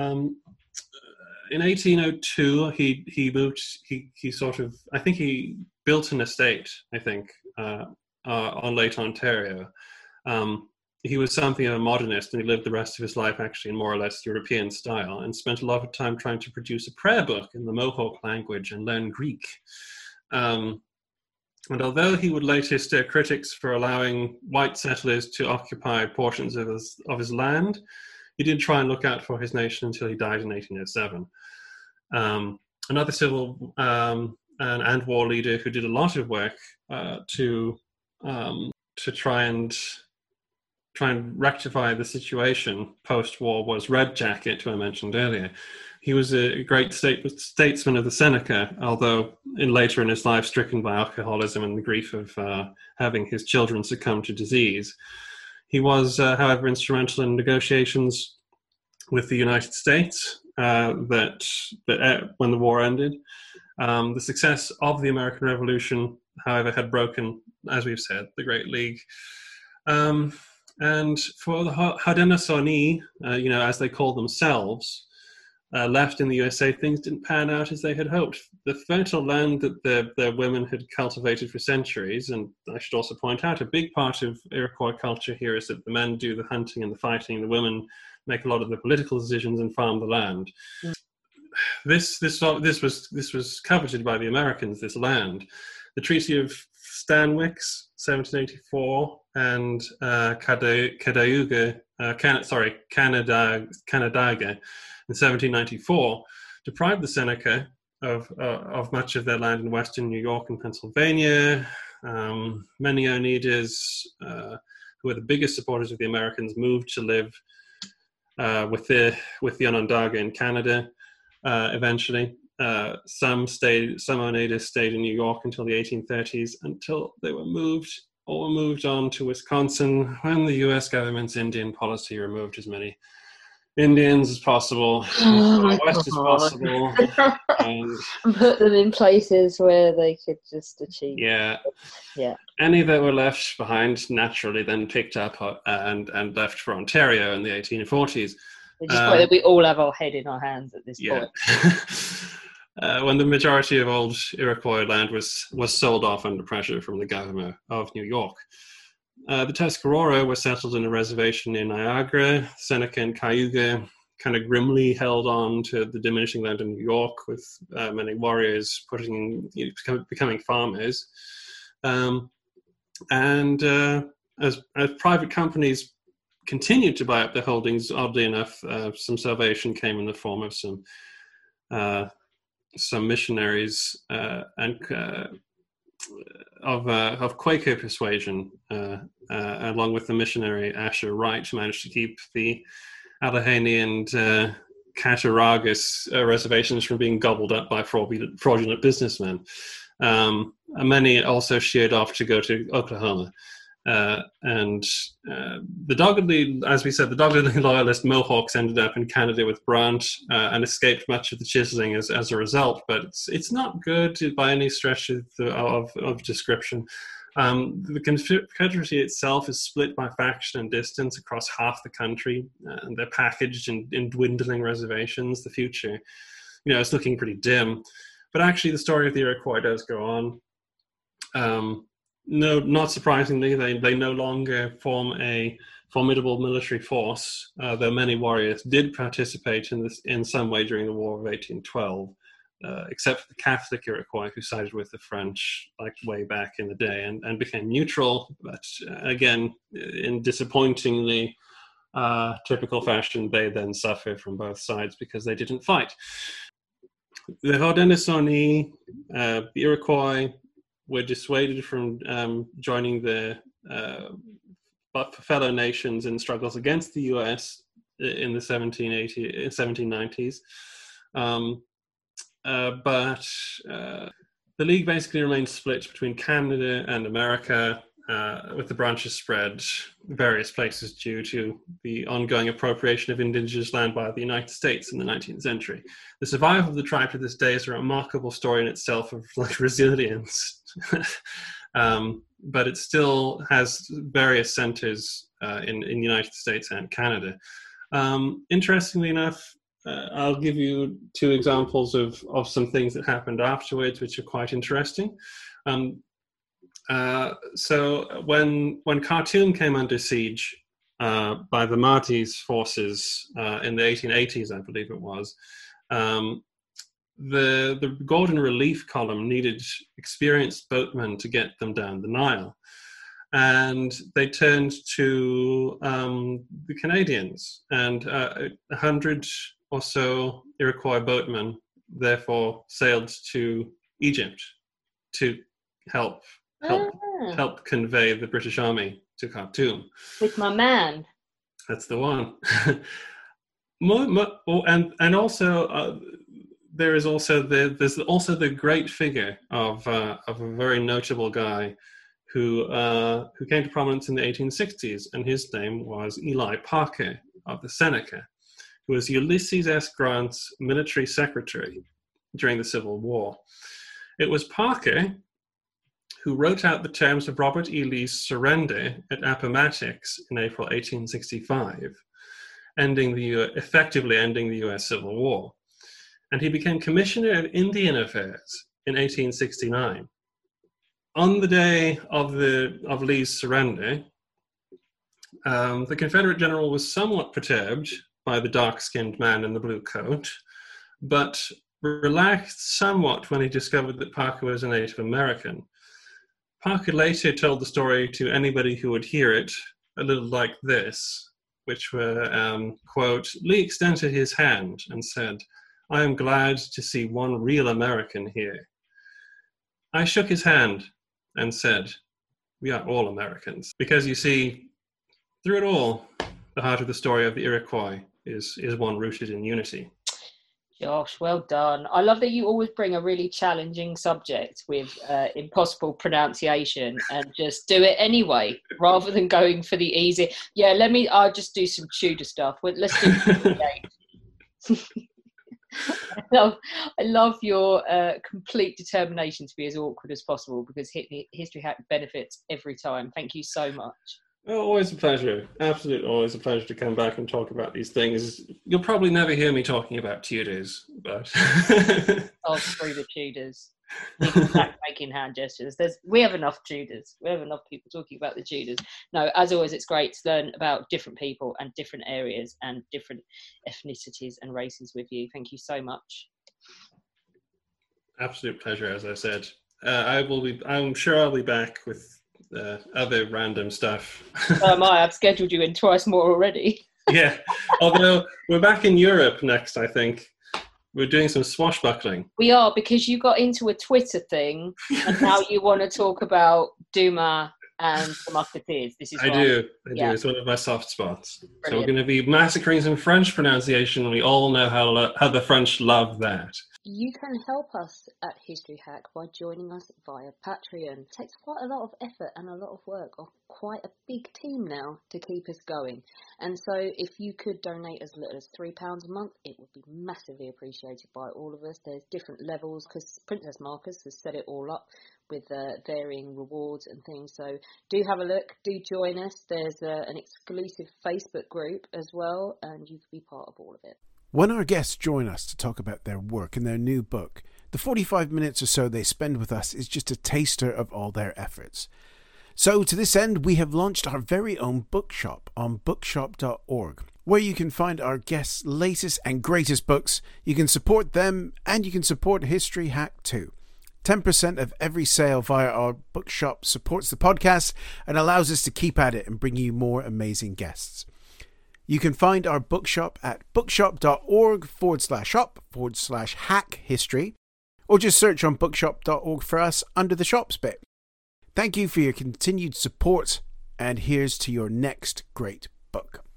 In 1802, he moved. He sort of, I think, he built an estate, I think, on Lake Ontario. He was something of a modernist, and he lived the rest of his life actually in more or less European style, and spent a lot of time trying to produce a prayer book in the Mohawk language and learn Greek. And although he would later stir critics for allowing white settlers to occupy portions of his land, he did try and look out for his nation until he died in 1807. Another civil and war leader who did a lot of work to try and rectify the situation post-war was Red Jacket, who I mentioned earlier. He was a great statesman of the Seneca, although later in his life stricken by alcoholism and the grief of having his children succumb to disease. He was, however, instrumental in negotiations with the United States that when the war ended. The success of the American Revolution, however, had broken, as we've said, the Great League. And for the Haudenosaunee, as they call themselves, left in the USA, things didn't pan out as they had hoped. The fertile land that their women had cultivated for centuries, and I should also point out, a big part of Iroquois culture here is that the men do the hunting and the fighting, and the women make a lot of the political decisions and farm the land. Mm. This was coveted by the Americans, this land. The Treaty of Stanwix, 1784, and Canandaigua, in 1794, deprived the Seneca of much of their land in western New York and Pennsylvania. Many Oneidas, who were the biggest supporters of the Americans, moved to live with the Onondaga in Canada. Eventually, some Oneidas stayed in New York until the 1830s, until they were moved on to Wisconsin when the U.S. government's Indian policy removed as many Indians as possible, west as possible, and put them in places where they could just achieve. Yeah. Yeah. Any that were left behind naturally then picked up and left for Ontario in the 1840s. It's just that we all have our head in our hands at this point. When the majority of old Iroquois land was sold off under pressure from the governor of New York. The Tuscarora were settled in a reservation near Niagara. Seneca and Cayuga kind of grimly held on to the diminishing land in New York, with many warriors becoming farmers. As private companies continued to buy up their holdings, oddly enough, some salvation came in the form of some missionaries of Quaker persuasion, along with the missionary Asher Wright, managed to keep the Allegheny and Cattaraugus reservations from being gobbled up by fraudulent businessmen. Many also sheared off to go to Oklahoma. The doggedly loyalist Mohawks ended up in Canada with Brant and escaped much of the chiseling as a result, but it's not good by any stretch of description. The Confederacy itself is split by faction and distance across half the country, and they're packaged in dwindling reservations. The future, it's looking pretty dim. But actually, the story of the Iroquois does go on. No, not surprisingly, they no longer form a formidable military force, though many warriors did participate in some way during the War of 1812, except for the Catholic Iroquois, who sided with the French way back in the day and became neutral, but again, in disappointingly typical fashion, they then suffer from both sides because they didn't fight. The Haudenosaunee, the Iroquois, were dissuaded from joining the fellow nations in struggles against the U.S. in the 1790s. But the League basically remained split between Canada and America, with the branches spread various places due to the ongoing appropriation of indigenous land by the United States in the 19th century. The survival of the tribe to this day is a remarkable story in itself of resilience. But it still has various centers in the United States and Canada. Interestingly enough, I'll give you two examples of some things that happened afterwards, which are quite interesting. So when Khartoum came under siege by the Mahdi's forces in the 1880s, I believe it was, the Gordon Relief Column needed experienced boatmen to get them down the Nile. And they turned to the Canadians, and 100 or so Iroquois boatmen therefore sailed to Egypt to help convey the British Army to Khartoum. With my man. That's the one. And also there's also the great figure of a very notable guy who came to prominence in the 1860s, and his name was Eli Parker of the Seneca, who was Ulysses S. Grant's military secretary during the Civil War. It was Parker who wrote out the terms of Robert E. Lee's surrender at Appomattox in April 1865, effectively ending the U.S. Civil War. and he became Commissioner of Indian Affairs in 1869. On the day of Lee's surrender, the Confederate general was somewhat perturbed by the dark-skinned man in the blue coat, but relaxed somewhat when he discovered that Parker was a Native American. Parker later told the story to anybody who would hear it a little like this, which were, quote, Lee extended his hand and said, "I am glad to see one real American here." I shook his hand and said, "We are all Americans." Because you see, through it all, the heart of the story of the Iroquois is one rooted in unity. Josh, well done. I love that you always bring a really challenging subject with impossible pronunciation and just do it anyway, rather than going for the easy. Yeah, I'll just do some Tudor stuff. Let's do I love your complete determination to be as awkward as possible, because History Hack benefits every time. Thank you so much. Oh, always a pleasure. Absolutely, always a pleasure to come back and talk about these things. You'll probably never hear me talking about Tudors, but... Oh, screw the Tudors. Making hand gestures. We have enough Tudors. We have enough people talking about the Tudors. No, as always, it's great to learn about different people and different areas and different ethnicities and races with you. Thank you so much. Absolute pleasure, as I said. I'm sure I'll be back with other random stuff. I've scheduled you in twice more already. Yeah, although we're back in Europe next, I think. We're doing some swashbuckling. We are, because you got into a Twitter thing and now you want to talk about Dumas and the Musketeers. This is I do. It's one of my soft spots. Brilliant. So we're going to be massacring some French pronunciation. We all know how the French love that. You can help us at History Hack by joining us via Patreon. It takes quite a lot of effort and a lot of work of quite a big team now to keep us going. And so if you could donate as little as £3 a month, it would be massively appreciated by all of us. There's different levels, because Princess Marcus has set it all up with varying rewards and things. So do have a look, do join us. There's an exclusive Facebook group as well, and you can be part of all of it. When our guests join us to talk about their work and their new book, the 45 minutes or so they spend with us is just a taster of all their efforts. So to this end, we have launched our very own bookshop on bookshop.org, where you can find our guests' latest and greatest books. You can support them, and you can support History Hack too. 10% of every sale via our bookshop supports the podcast and allows us to keep at it and bring you more amazing guests. You can find our bookshop at bookshop.org/shop/hack history, or just search on bookshop.org for us under the shops bit. Thank you for your continued support, and here's to your next great book.